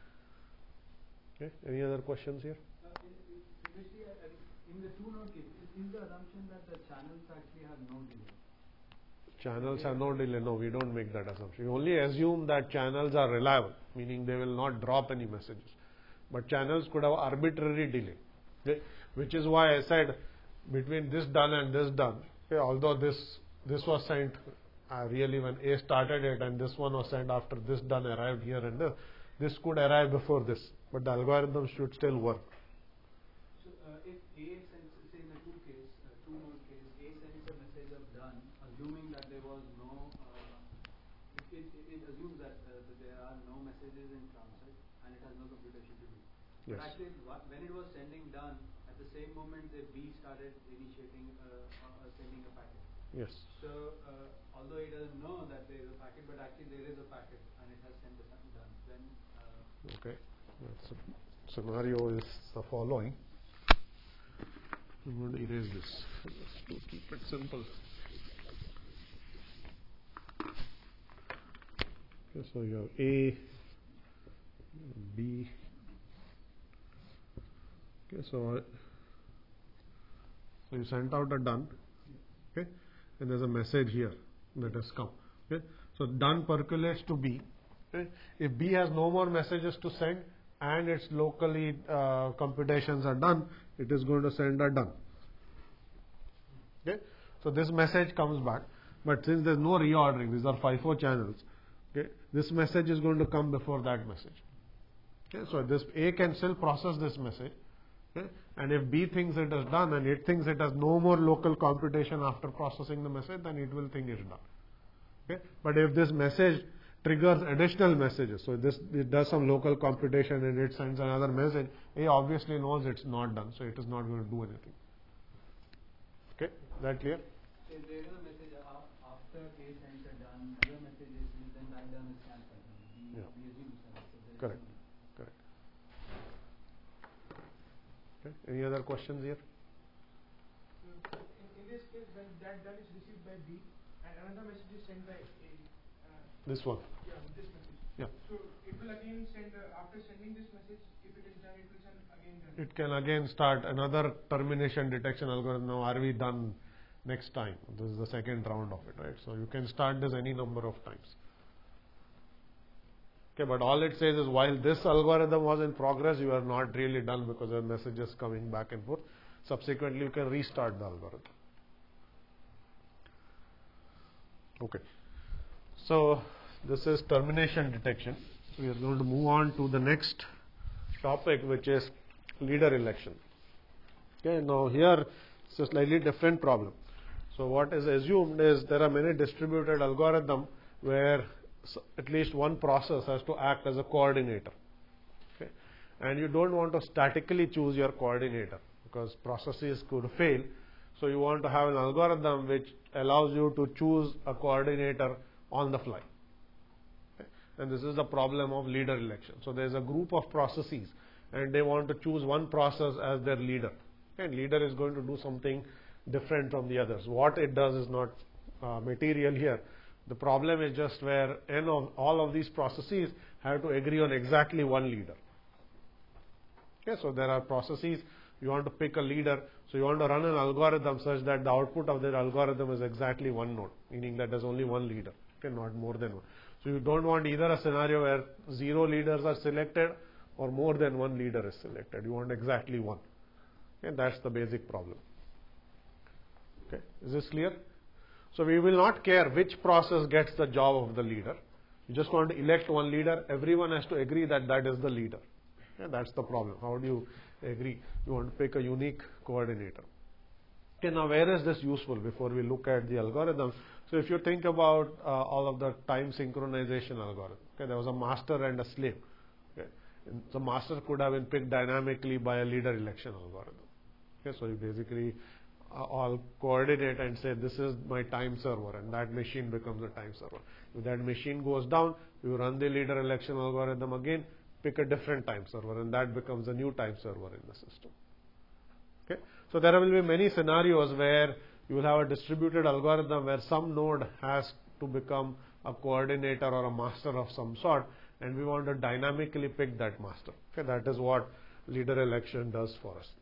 Okay, any other questions here? Uh, in, in, previously, uh, in the two node case, is, is the assumption that the channels actually have no delay? Channels have no delay. No, we don't make that assumption. We only assume that channels are reliable, meaning they will not drop any messages. But channels could have arbitrary delay, okay? Which is why I said between this done and this done, okay, although this this was sent uh, really when A started it and this one was sent after this done arrived here and this, this could arrive before this, but the algorithm should still work. So uh, if A sends, say in the two case, uh, two node case, A sends a message of done, assuming that there was no, uh, it, it, it assumes that, uh, that there are no messages in transit and it has no computation to do. Yes. But actually, wha- when it was sending done, at the same moment the B started initiating, uh, uh, sending a packet. Yes. So uh, although it doesn't know that there is a packet, but actually there is a packet and it has sent the done. Then uh, Okay. That's a, scenario is the following. I'm going to erase this just to keep it simple. Okay, so you have A, B. Okay, so, uh, so you sent out a done. Okay, and there's a message here that has come. Okay, so done percolates to B. Okay? If B has no more messages to send and its locally uh, computations are done, it is going to send a done. Okay? So this message comes back, but since there is no reordering, these are FIFO channels, okay, this message is going to come before that message. Okay? So this A can still process this message, okay? And if B thinks it is done and it thinks it has no more local computation after processing the message, then it will think it's done. Okay? But if this message triggers additional messages, so this it does some local computation and it sends another message, A obviously knows it's not done, so it is not going to do anything. Okay, is that clear? so if there is a message af- after A sends a done, another message is sent, then that done is cancelled. We, Yeah. we assume so. So there is Correct. no- Correct. Okay, any other questions here? In, in this case, when that done is received by B and another message is sent by A, uh, This one. yeah, this message. Yeah. So it will again send, uh, after sending this message, if it is done, it will send again done. It can again start another termination detection algorithm. Now, are we done next time? This is the second round of it, right? So you can start this any number of times. Okay, but all it says is while this algorithm was in progress, you are not really done because there are messages coming back and forth. Subsequently, you can restart the algorithm. Okay. So this is termination detection. We are going to move on to the next topic, which is leader election. Okay, now here it's a slightly different problem. So what is assumed is there are many distributed algorithms where at least one process has to act as a coordinator. Okay, and you don't want to statically choose your coordinator because processes could fail. So you want to have an algorithm which allows you to choose a coordinator on the fly. Okay? And this is the problem of leader election. So there is a group of processes and they want to choose one process as their leader. Okay? And leader is going to do something different from the others. What it does is not uh, material here. The problem is just where n of all of these processes have to agree on exactly one leader. Okay, so there are processes, you want to pick a leader, so you want to run an algorithm such that the output of that algorithm is exactly one node, meaning that there's only one leader, okay, not more than one. So you don't want either a scenario where zero leaders are selected or more than one leader is selected. You want exactly one. And that's the basic problem. Okay, is this clear? So we will not care which process gets the job of the leader. You just want to elect one leader. Everyone has to agree that that is the leader. Okay, that's the problem. How do you agree? You want to pick a unique coordinator. Okay, now where is this useful before we look at the algorithm? So if you think about uh, all of the time synchronization algorithm, okay, there was a master and a slave. Okay, and the master could have been picked dynamically by a leader election algorithm. Okay, so you basically uh, all coordinate and say this is my time server, and that machine becomes a time server. If that machine goes down, you run the leader election algorithm again, pick a different time server, and that becomes a new time server in the system. Okay, so there will be many scenarios where you will have a distributed algorithm where some node has to become a coordinator or a master of some sort, and we want to dynamically pick that master. Okay, that is what leader election does for us.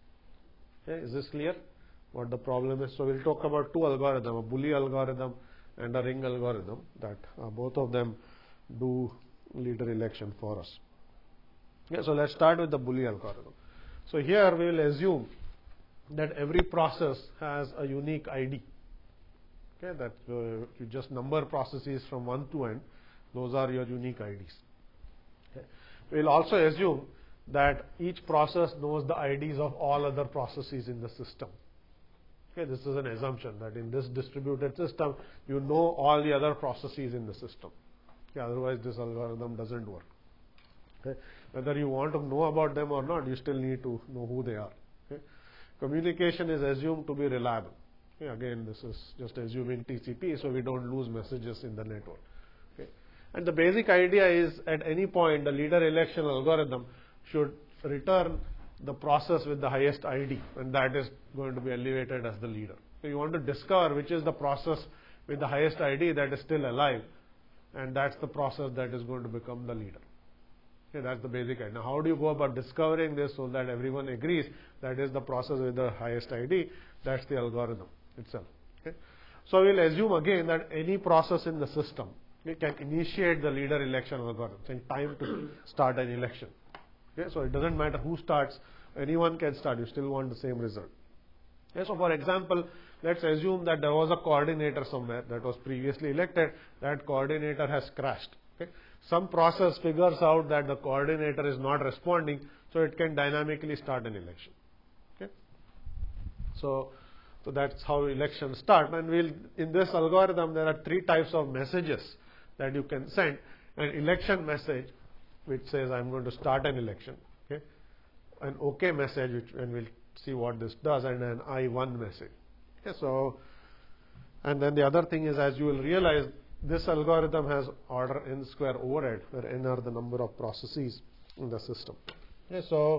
Okay, is this clear? What the problem is? So we'll talk about two algorithms, a bully algorithm and a ring algorithm, that uh, both of them do leader election for us. Okay, so let's start with the bully algorithm. So here we will assume that every process has a unique I D. Okay, that uh, you just number processes from one to n. Those are your unique I Ds. Okay. We will also assume that each process knows the I Ds of all other processes in the system. Okay, this is an assumption that in this distributed system, you know all the other processes in the system. Okay, otherwise, this algorithm doesn't work. Okay. Whether you want to know about them or not, you still need to know who they are. Okay. Communication is assumed to be reliable. Okay. Again, this is just assuming T C P, so we don't lose messages in the network. Okay. And the basic idea is at any point, the leader election algorithm should return the process with the highest I D, and that is going to be elevated as the leader. So you want to discover which is the process with the highest I D that is still alive, and that's the process that is going to become the leader. Okay, that's the basic idea. Now, how do you go about discovering this so that everyone agrees that is the process with the highest I D? That's the algorithm itself. Okay? So we'll assume again that any process in the system it can initiate the leader election algorithm, saying time to start an election. Okay, so it doesn't matter who starts, anyone can start, you still want the same result. Okay, so for example, let's assume that there was a coordinator somewhere that was previously elected, that coordinator has crashed. Okay. Some process figures out that the coordinator is not responding, so it can dynamically start an election. Okay. So, so that's how elections start. And we'll, in this algorithm, there are three types of messages that you can send. An election message, which says I'm going to start an election, okay, an OK message, which and we'll see what this does, and an I one message. Okay, so, and then the other thing is, as you will realize, this algorithm has order n square overhead, where n are the number of processes in the system. Okay, so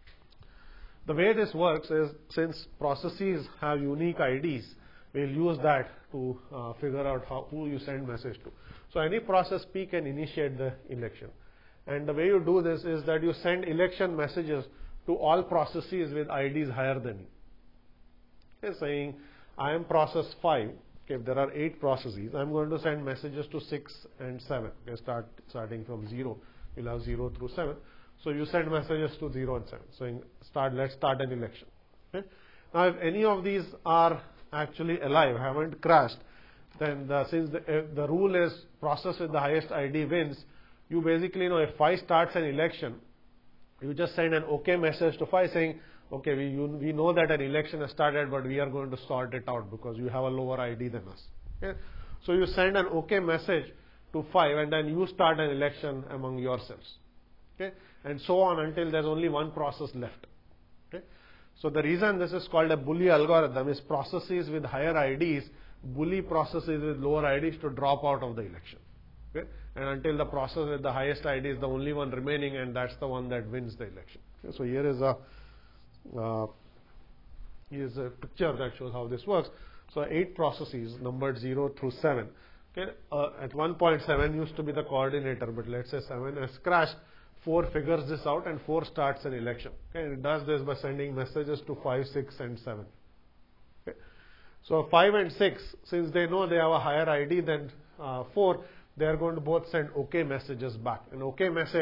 the way this works is, since processes have unique I Ds, we'll use that to uh, figure out how, who you send message to. So any process P can initiate the election. And the way you do this is that you send election messages to all processes with I Ds higher than you. Okay, saying, I am process five. Okay, if there are eight processes, I'm going to send messages to six and seven. Okay, start starting from zero. You'll have zero through seven. So you send messages to zero and seven. So in start, let's start an election. Okay. Now, if any of these are actually alive, haven't crashed, then the, since the, uh, the rule is process with the highest I D wins, you basically know if five starts an election, you just send an OK message to five saying, okay, we, you, we know that an election has started, but we are going to sort it out because you have a lower I D than us. Okay? So you send an OK message to five, and then you start an election among yourselves. Okay? And so on until there's only one process left. Okay? So the reason this is called a bully algorithm is processes with higher I Ds bully processes with lower I Ds to drop out of the election. Okay? And until the process with the highest I D is the only one remaining, and that's the one that wins the election. Okay? So here is a uh, here is a picture that shows how this works. So eight processes numbered zero through seven. Okay? Uh, at one point seven used to be the coordinator, but let's say seven has crashed. Four figures this out, and four starts an election. Okay? And it does this by sending messages to five, six, and seven. Okay? So five and six, since they know they have a higher I D than uh, four, they are going to both send OK messages back. An OK message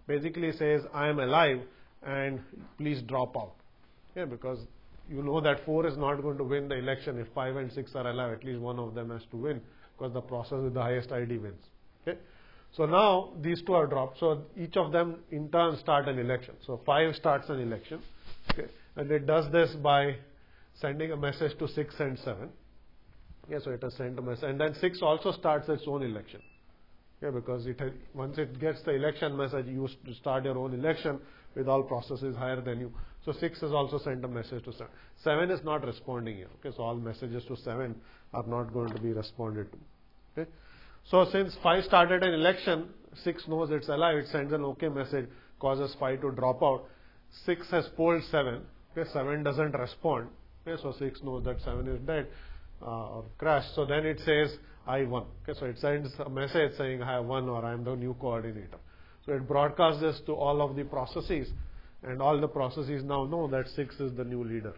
basically says I am alive and please drop out. Okay, because you know that four is not going to win the election. If five and six are alive, at least one of them has to win, because the process with the highest I D wins. Okay, so now these two are dropped. So each of them in turn start an election. So five starts an election. Okay, and it does this by sending a message to six and seven. Yeah, so it has sent a message, and then six also starts its own election. Yeah, because it has, once it gets the election message, you start your own election with all processes higher than you. So six has also sent a message to seven. Seven is not responding here. Okay, so all messages to seven are not going to be responded to. Okay, so since five started an election, six knows it's alive. It sends an OK message, causes five to drop out. Six has polled seven. Okay, seven doesn't respond. Okay, so six knows that seven is dead uh, or crashed. So then it says I won. Okay, so it sends a message saying I have won, or I am the new coordinator. So it broadcasts this to all of the processes, and all the processes now know that six is the new leader.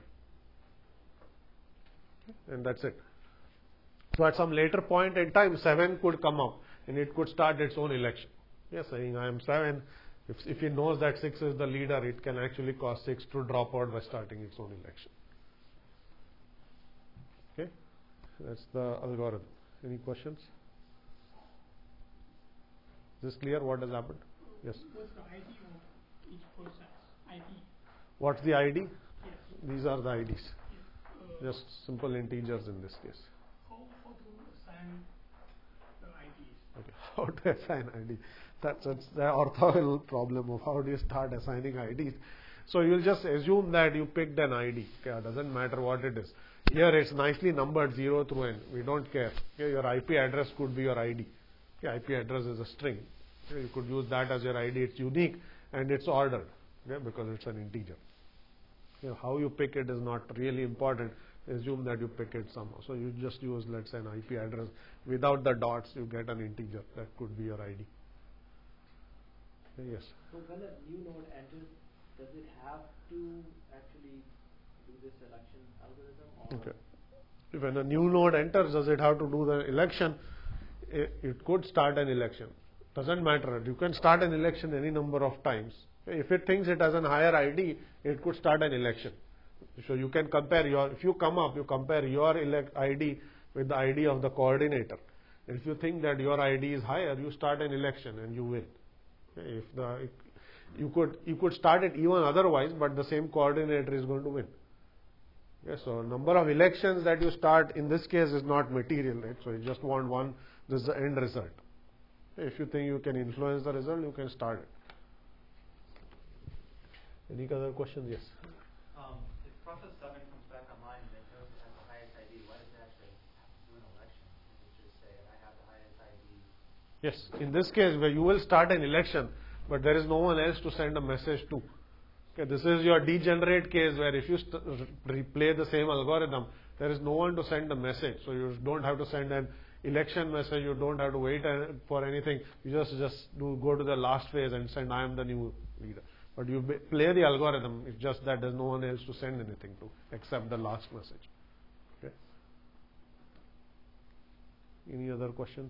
And that's it. So at some later point in time, seven could come up and it could start its own election. Yes, saying I am seven. If, if it knows that six is the leader, it can actually cause six to drop out by starting its own election. Okay, that's the algorithm. Any questions? Is this clear what has happened? Yes. What's the I D of each process? I D. What's the I D? Yes. These are the I Ds. Yes. Uh, Just simple integers in this case. how, how to assign the I Ds? Okay. How to assign I D? That's, that's the orthogonal problem of how do you start assigning I Ds. So you'll just assume that you picked an I D. Okay, it doesn't matter what it is. Here it's nicely numbered zero through n. We don't care. Okay, your I P address could be your I D. Okay, I P address is a string. Okay, you could use that as your I D. It's unique and it's ordered, okay, because it's an integer. You know, how you pick it is not really important. Assume that you pick it somehow. So you just use, let's say, an I P address. Without the dots, you get an integer. That could be your I D. Okay, yes. So when a new node enters, does it have to actually do this selection algorithm? Or Okay. When a new node enters, does it have to do the election? It, it could start an election. Doesn't matter. You can start an election any number of times. If it thinks it has a higher I D, it could start an election. So you can compare your, if you come up, you compare your elect I D with the I D of the coordinator. And if you think that your I D is higher, you start an election and you win. If the, you could, you could start it even otherwise, but the same coordinator is going to win. Yes, so number of elections that you start in this case is not material, right? So you just want one, this is the end result. If you think you can influence the result, you can start it. Any other questions? Yes. Um, if process seven comes back online and it knows it has the highest I D, why does it actually have to do an election? Does it just say I have the highest I D? Yes, in this case where you will start an election, but there is no one else to send a message to. Okay, this is your degenerate case where if you st replay the same algorithm, there is no one to send a message. So you don't have to send an election message, you don't have to wait for anything. You just, just do go to the last phase and send I am the new leader. But you play the algorithm, it's just that there's no one else to send anything to except the last message. Okay. Any other questions?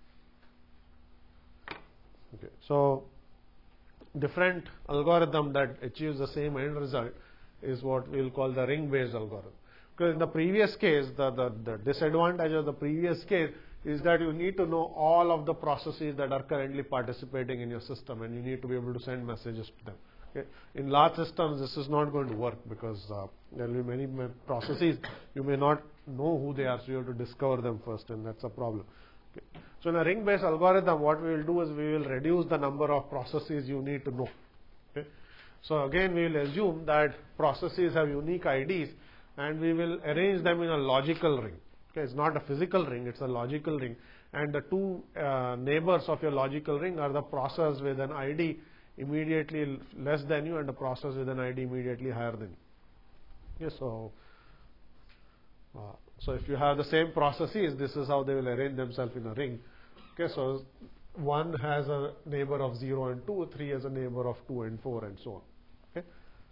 Okay, so different algorithm that achieves the same end result is what we will call the ring-based algorithm. Because in the previous case, the, the, the disadvantage of the previous case is that you need to know all of the processes that are currently participating in your system, and you need to be able to send messages to them. Okay. In large systems, this is not going to work because uh, there will be many processes. You may not know who they are, so you have to discover them first, and that's a problem. Okay. So in a ring-based algorithm, what we will do is we will reduce the number of processes you need to know. Okay. So again, we will assume that processes have unique I Ds, and we will arrange them in a logical ring. Okay. It's not a physical ring, it's a logical ring. And the two uh, neighbors of your logical ring are the process with an I D immediately less than you and the process with an I D immediately higher than you. Okay, so, uh, so if you have the same processes, this is how they will arrange themselves in a ring. Okay, so one has a neighbor of zero and two, three has a neighbor of two and four, and so on. Okay.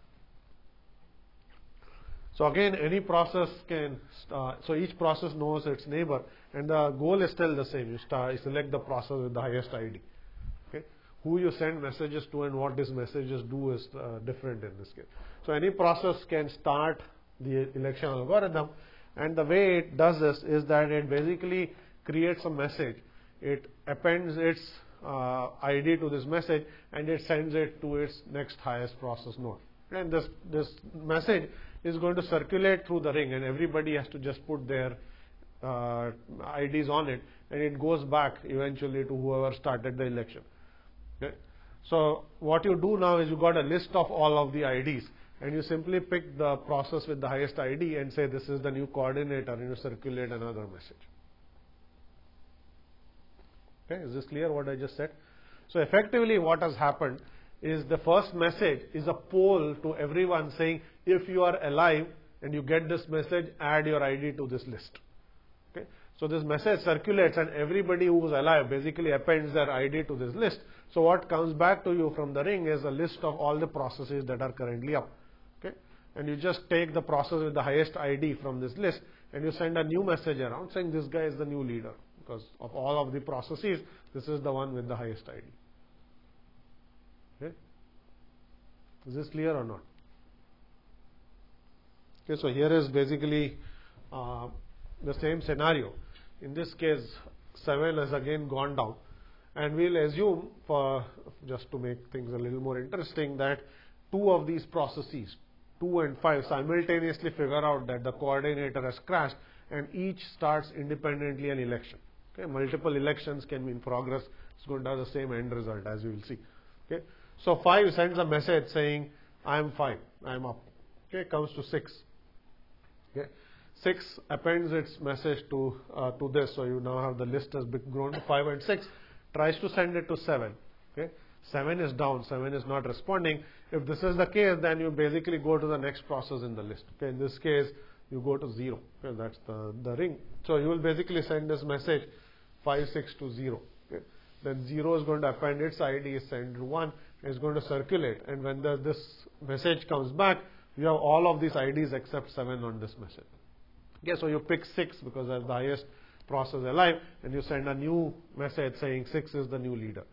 So again, any process can, uh, so each process knows its neighbor, and the goal is still the same. You start, you select the process with the highest I D. Okay. who you send messages to and what these messages do is uh, different in this case. So any process can start the election algorithm, and the way it does this is that it basically creates a message. It appends its uh, I D to this message and it sends it to its next highest process node. And this, this message is going to circulate through the ring, and everybody has to just put their uh, I Ds on it, and it goes back eventually to whoever started the election. Okay? So what you do now is you got a list of all of the I Ds, and you simply pick the process with the highest I D and say this is the new coordinator, and you circulate another message. Okay, is this clear what I just said? So effectively what has happened is the first message is a poll to everyone saying if you are alive and you get this message, add your I D to this list. Okay, so this message circulates and everybody who is alive basically appends their I D to this list. So what comes back to you from the ring is a list of all the processes that are currently up. Okay, and you just take the process with the highest I D from this list and you send a new message around saying this guy is the new leader, because of all of the processes, this is the one with the highest I D. Okay, is this clear or not? Okay, so here is basically uh, the same scenario. In this case, seven has again gone down, and we'll assume, for just to make things a little more interesting, that two of these processes, two and five, simultaneously figure out that the coordinator has crashed, and each starts independently an election. Okay, multiple elections can be in progress. It's going to have the same end result, as you will see. Okay, so five sends a message saying I am fine, I am up. Okay, comes to six. Okay, six appends its message to uh, to this, so you now have the list has grown to five and six. Tries to send it to seven. Okay, seven is down. Seven is not responding. If this is the case, then you basically go to the next process in the list. Okay, in this case, you go to zero. Okay, that's the the ring. So you will basically send this message five six to zero. Okay, then zero is going to append its I D, send one, is going to circulate, and when the, this message comes back, you have all of these I Ds except seven on this message. Okay, so you pick six because that's the highest process alive, and you send a new message saying six is the new leader.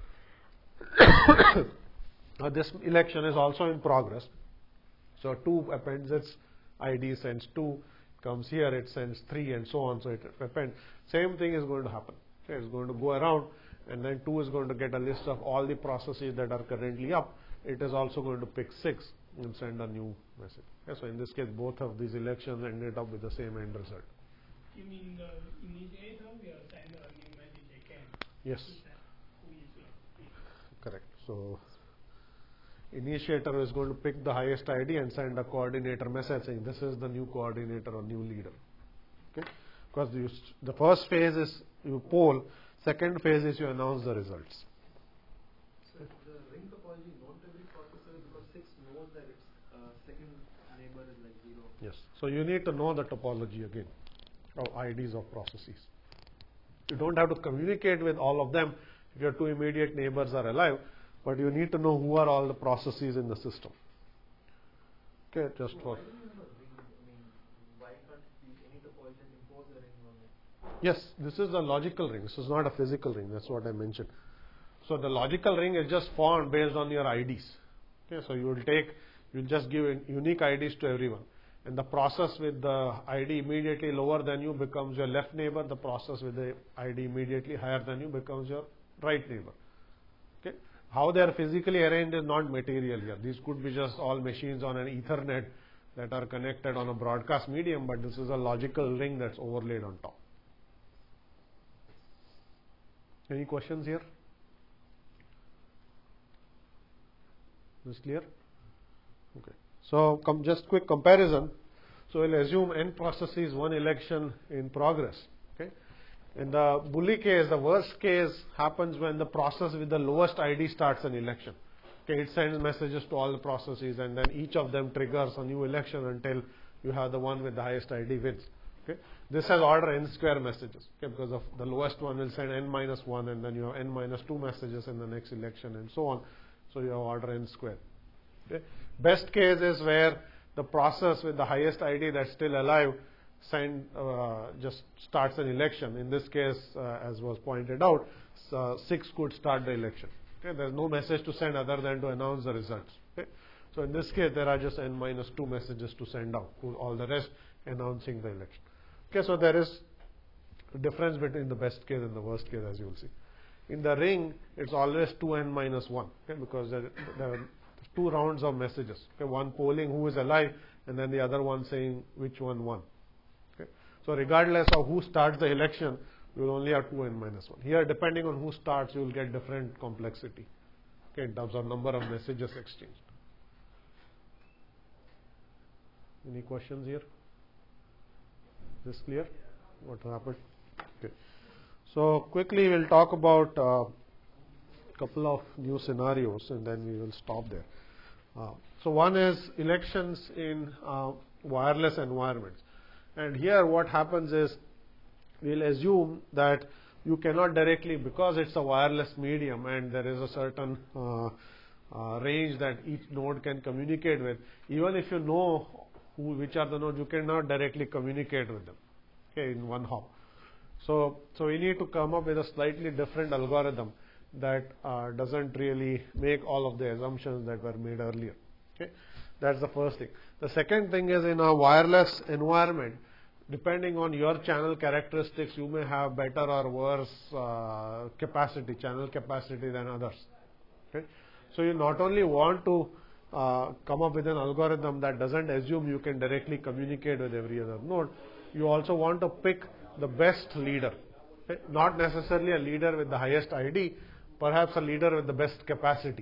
Now this election is also in progress. So two appends its I D, sends two, comes here, it sends three, and so on. So it appends. Same thing is going to happen. Okay, it's going to go around, and then two is going to get a list of all the processes that are currently up. It is also going to pick six and send a new message. Okay, so in this case, both of these elections ended up with the same end result. You mean the initiator will send a new message again? Yes. Who is it? Correct. So initiator is going to pick the highest I D and send a coordinator message saying this is the new coordinator or new leader. Okay, because you, the first phase is you poll, second phase is you announce the results. So the ring topology, not every processor, because six knows that its uh, second neighbor is like zero. Yes. So you need to know the topology again of I Ds of processes. You don't have to communicate with all of them if your two immediate neighbors are alive, but you need to know who are all the processes in the system. Okay, just So for. why do you have a ring? I mean, why can't be any topology and impose a ring on it? Yes, this is a logical ring. This is not a physical ring. That's what I mentioned. So the logical ring is just formed based on your I Ds. Okay, so you will take, you will just give unique I Ds to everyone. And the process with the I D immediately lower than you becomes your left neighbor. The process with the I D immediately higher than you becomes your right neighbor. Okay, how they are physically arranged is not material here. These could be just all machines on an Ethernet that are connected on a broadcast medium, but this is a logical ring that's overlaid on top. Any questions here? Is clear? Okay. So come just quick comparison. So we'll assume n processes, one election in progress. Okay. In the bully case, the worst case happens when the process with the lowest I D starts an election. Okay, it sends messages to all the processes, and then each of them triggers a new election until you have the one with the highest I D wins. Okay. This has order n square messages. Okay, because of the lowest one will send n minus one, and then you have n minus two messages in the next election, and so on. So you have order n square. Okay. Best case is where the process with the highest I D that's still alive send uh, just starts an election. In this case, uh, as was pointed out, uh, six could start the election. Okay, there's no message to send other than to announce the results. Okay? So in this case, there are just n minus two messages to send out, all the rest announcing the election. Okay, so there is a difference between the best case and the worst case, as you will see. In the ring, it's always two n minus one, okay, because there, there are two rounds of messages. Okay, one polling who is alive, and then the other one saying which one won. Okay, so regardless of who starts the election, you will only have two n minus one. Here, depending on who starts, you will get different complexity, okay, in terms of number of messages exchanged. Any questions here? Is this clear? What happened? Okay. So quickly we'll talk about a uh, couple of new scenarios and then we will stop there. Uh, so one is elections in uh, wireless environments. And here what happens is we'll assume that you cannot directly, because it's a wireless medium and there is a certain uh, uh, range that each node can communicate with, even if you know who, which are the nodes, you cannot directly communicate with them, okay, in one hop. So, so we need to come up with a slightly different algorithm that uh, doesn't really make all of the assumptions that were made earlier. Okay, that's the first thing. The second thing is, in a wireless environment, depending on your channel characteristics, you may have better or worse uh, capacity, channel capacity than others. Okay, so you not only want to uh, come up with an algorithm that doesn't assume you can directly communicate with every other node, you also want to pick the best leader, okay? Not necessarily a leader with the highest I D, perhaps a leader with the best capacity.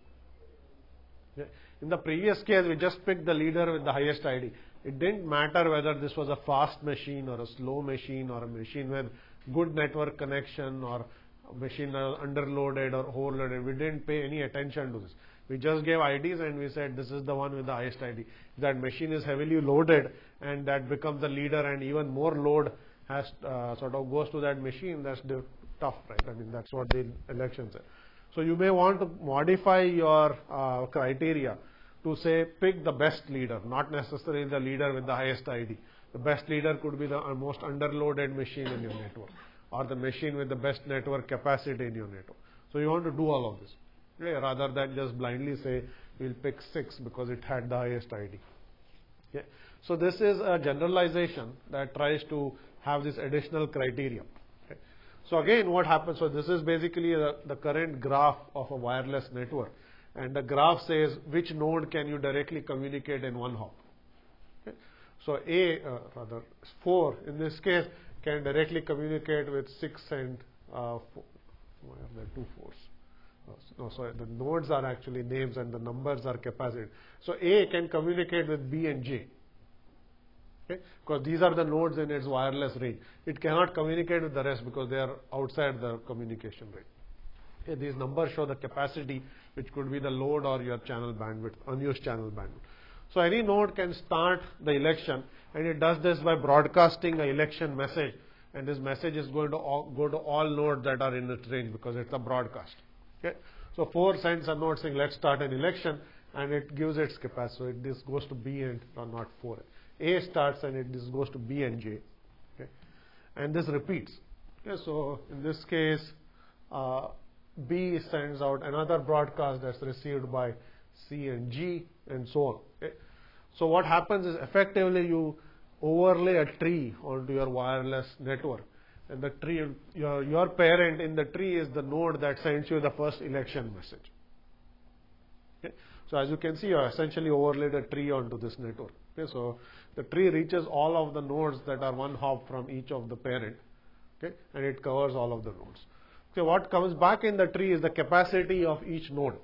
Okay? In the previous case, we just picked the leader with the highest I D. It didn't matter whether this was a fast machine or a slow machine or a machine with good network connection or a machine underloaded or overloaded. We didn't pay any attention to this. We just gave I Ds and we said this is the one with the highest I D. If that machine is heavily loaded and that becomes the leader and even more load has uh, sort of goes to that machine, that's tough, right? I mean, that's what the election said. So you may want to modify your uh, criteria to say pick the best leader, not necessarily the leader with the highest I D. The best leader could be the most underloaded machine in your network or the machine with the best network capacity in your network. So you want to do all of this, okay, rather than just blindly say we'll pick six because it had the highest I D. Okay. So this is a generalization that tries to have this additional criteria. Okay. So again, what happens? So this is basically the, the current graph of a wireless network, and the graph says which node can you directly communicate in one hop. Okay. So A, uh, rather four in this case, can directly communicate with six and uh, four. Why are there two fours? No, sorry, the nodes are actually names and the numbers are capacity. So A can communicate with B and J. Okay? Because these are the nodes in its wireless range. It cannot communicate with the rest because they are outside the communication range. Okay? These numbers show the capacity, which could be the load or your channel bandwidth, unused channel bandwidth. So any node can start the election, and it does this by broadcasting an election message, and this message is going to all, go to all nodes that are in its range because it's a broadcast. Okay? So four sends a node saying let's start an election, and it gives its capacity. So it, this goes to B and or not four. A starts and it this goes to B and J, okay, and this repeats. Okay, so in this case, uh, B sends out another broadcast that's received by C and G, and so on. Okay. So what happens is effectively you overlay a tree onto your wireless network, and the tree, your your parent in the tree is the node that sends you the first election message. Okay. So as you can see, you essentially overlaid a tree onto this network. Okay, so the tree reaches all of the nodes that are one hop from each of the parent, okay, and it covers all of the nodes. Okay, what comes back in the tree is the capacity of each node.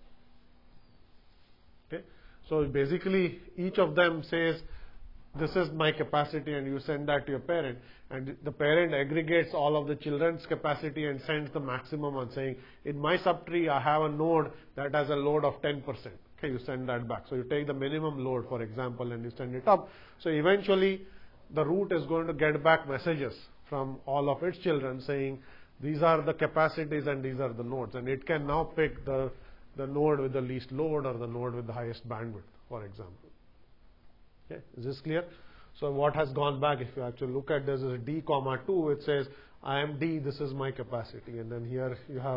Okay, so basically each of them says this is my capacity, and you send that to your parent, and the parent aggregates all of the children's capacity and sends the maximum on saying in my subtree I have a node that has a load of ten percent. Okay, you send that back. So you take the minimum load, for example, and you send it up. So eventually the root is going to get back messages from all of its children saying these are the capacities and these are the nodes, and it can now pick the the node with the least load or the node with the highest bandwidth, for example. Okay, is this clear? So what has gone back, if you actually look at this, is D comma two, which says I am D, this is my capacity, and then here you have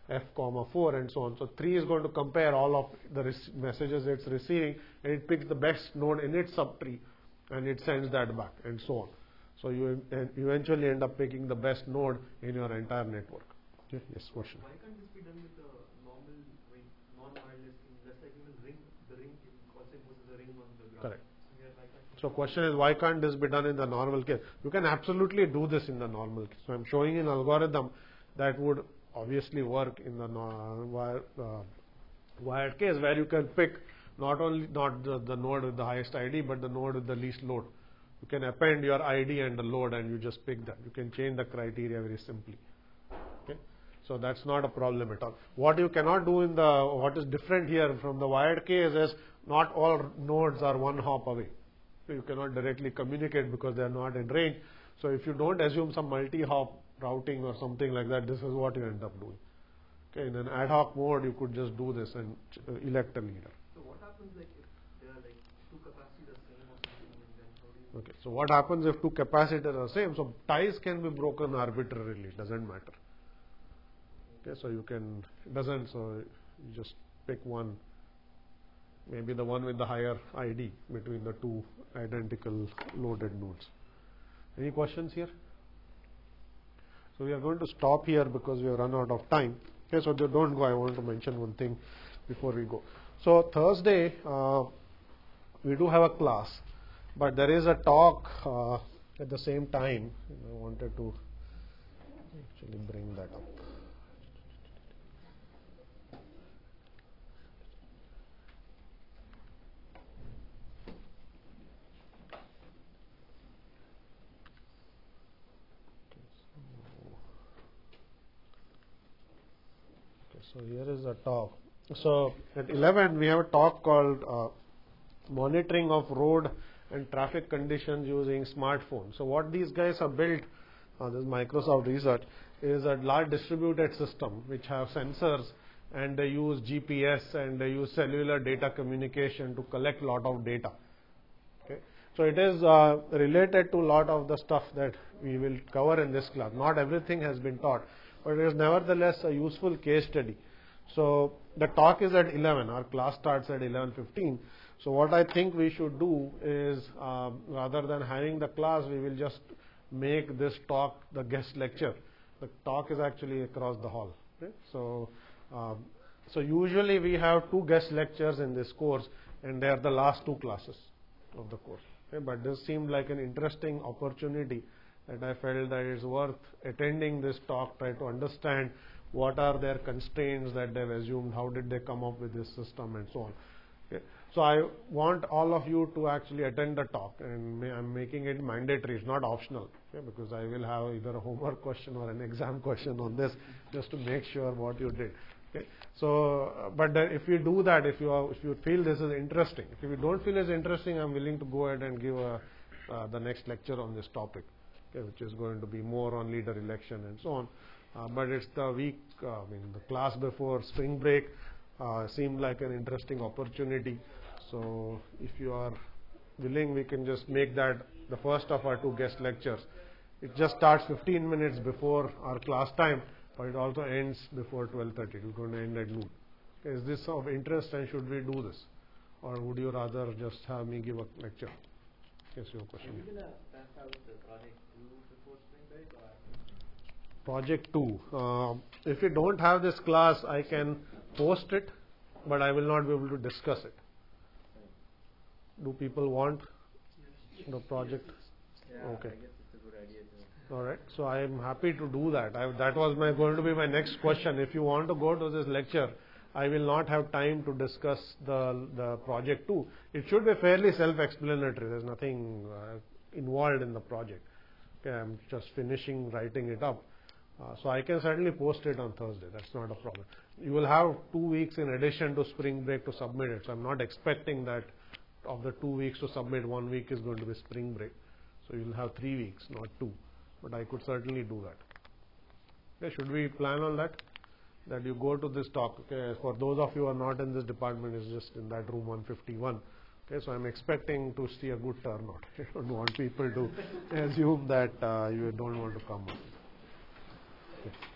F comma four and so on. So three is going to compare all of the messages it's receiving, and it picks the best node in its subtree and it sends that back and so on. So you eventually end up picking the best node in your entire network. Okay. Yes, question. Why can't this be done with the normal, I mean, non-wireless thing? Just like even ring, the ring also imposes a ring on the graph. Correct. So here, why can't So question is, why can't this be done in the normal case? You can absolutely do this in the normal case. So I'm showing an algorithm that would obviously work in the no, wire, uh, wired case, where you can pick not only not the, the node with the highest I D, but the node with the least load. You can append your I D and the load, and you just pick that. You can change the criteria very simply. Okay, so that's not a problem at all. What you cannot do in the, what is different here from the wired case is not all nodes are one hop away. So you cannot directly communicate because they are not in range. So if you don't assume some multi-hop routing or something like that, this is what you end up doing. Okay, in an ad hoc mode, you could just do this and elect a leader. So what happens like if there are like two capacitors same or something, and then how do you? Okay, so what happens if two capacitors are same? So ties can be broken arbitrarily, it doesn't matter. Okay, so you can, it doesn't, so you just pick one, maybe the one with the higher I D between the two identical loaded nodes. Any questions here? So we are going to stop here because we have run out of time. Okay, so don't go, I want to mention one thing before we go. So Thursday, uh, we do have a class, but there is a talk uh, at the same time. I wanted to actually bring that up. So here is a talk. So at eleven we have a talk called uh, monitoring of road and traffic conditions using smartphones. So what these guys have built, uh, this Microsoft research, is a large distributed system which have sensors, and they use G P S and they use cellular data communication to collect lot of data. Okay, so it is uh, related to a lot of the stuff that we will cover in this class. Not everything has been taught, but it is nevertheless a useful case study. So the talk is at eleven. Our class starts at eleven fifteen. So what I think we should do is, uh, rather than having the class, we will just make this talk the guest lecture. The talk is actually across the hall. Okay? So, um, so usually we have two guest lectures in this course, and they are the last two classes of the course. Okay? But this seemed like an interesting opportunity that I felt that it's worth attending this talk, try to understand what are their constraints that they've assumed, how did they come up with this system, and so on. Okay. So I want all of you to actually attend the talk, and may, I'm making it mandatory, it's not optional, okay, because I will have either a homework question or an exam question on this, just to make sure what you did. Okay. So, uh, but then if you do that, if you are, if you feel this is interesting, if you don't feel it's interesting, I'm willing to go ahead and give a, uh, the next lecture on this topic, okay, which is going to be more on leader election and so on. Uh, but it's the week, uh, I mean, the class before spring break uh, seemed like an interesting opportunity. So if you are willing, we can just make that the first of our two guest lectures. It just starts fifteen minutes before our class time, but it also ends before twelve thirty. It's going to end at noon. Okay, is this of interest, and should we do this? Or would you rather just have me give a lecture? Yes, your question. Are you going to pass out the project two before spring break, or? Project two. Uh, if you don't have this class, I can post it, but I will not be able to discuss it. Do people want the project? Yeah, Okay. I guess it's a good idea to. All right. So I am happy to do that. I, that was my going to be my next question. If you want to go to this lecture, I will not have time to discuss the the project two. It should be fairly self-explanatory. There's nothing uh, involved in the project. Okay, I'm just finishing writing it up. Uh, so I can certainly post it on Thursday. That's not a problem. You will have two weeks in addition to spring break to submit it. So I'm not expecting that of the two weeks to submit, one week is going to be spring break. So you'll have three weeks, not two. But I could certainly do that. Okay, should we plan on that? That you go to this talk. Okay, for those of you who are not in this department, it's just in that room one fifty-one. Okay, so I'm expecting to see a good turnout. I don't want people to assume that uh, you don't want to come. Okay.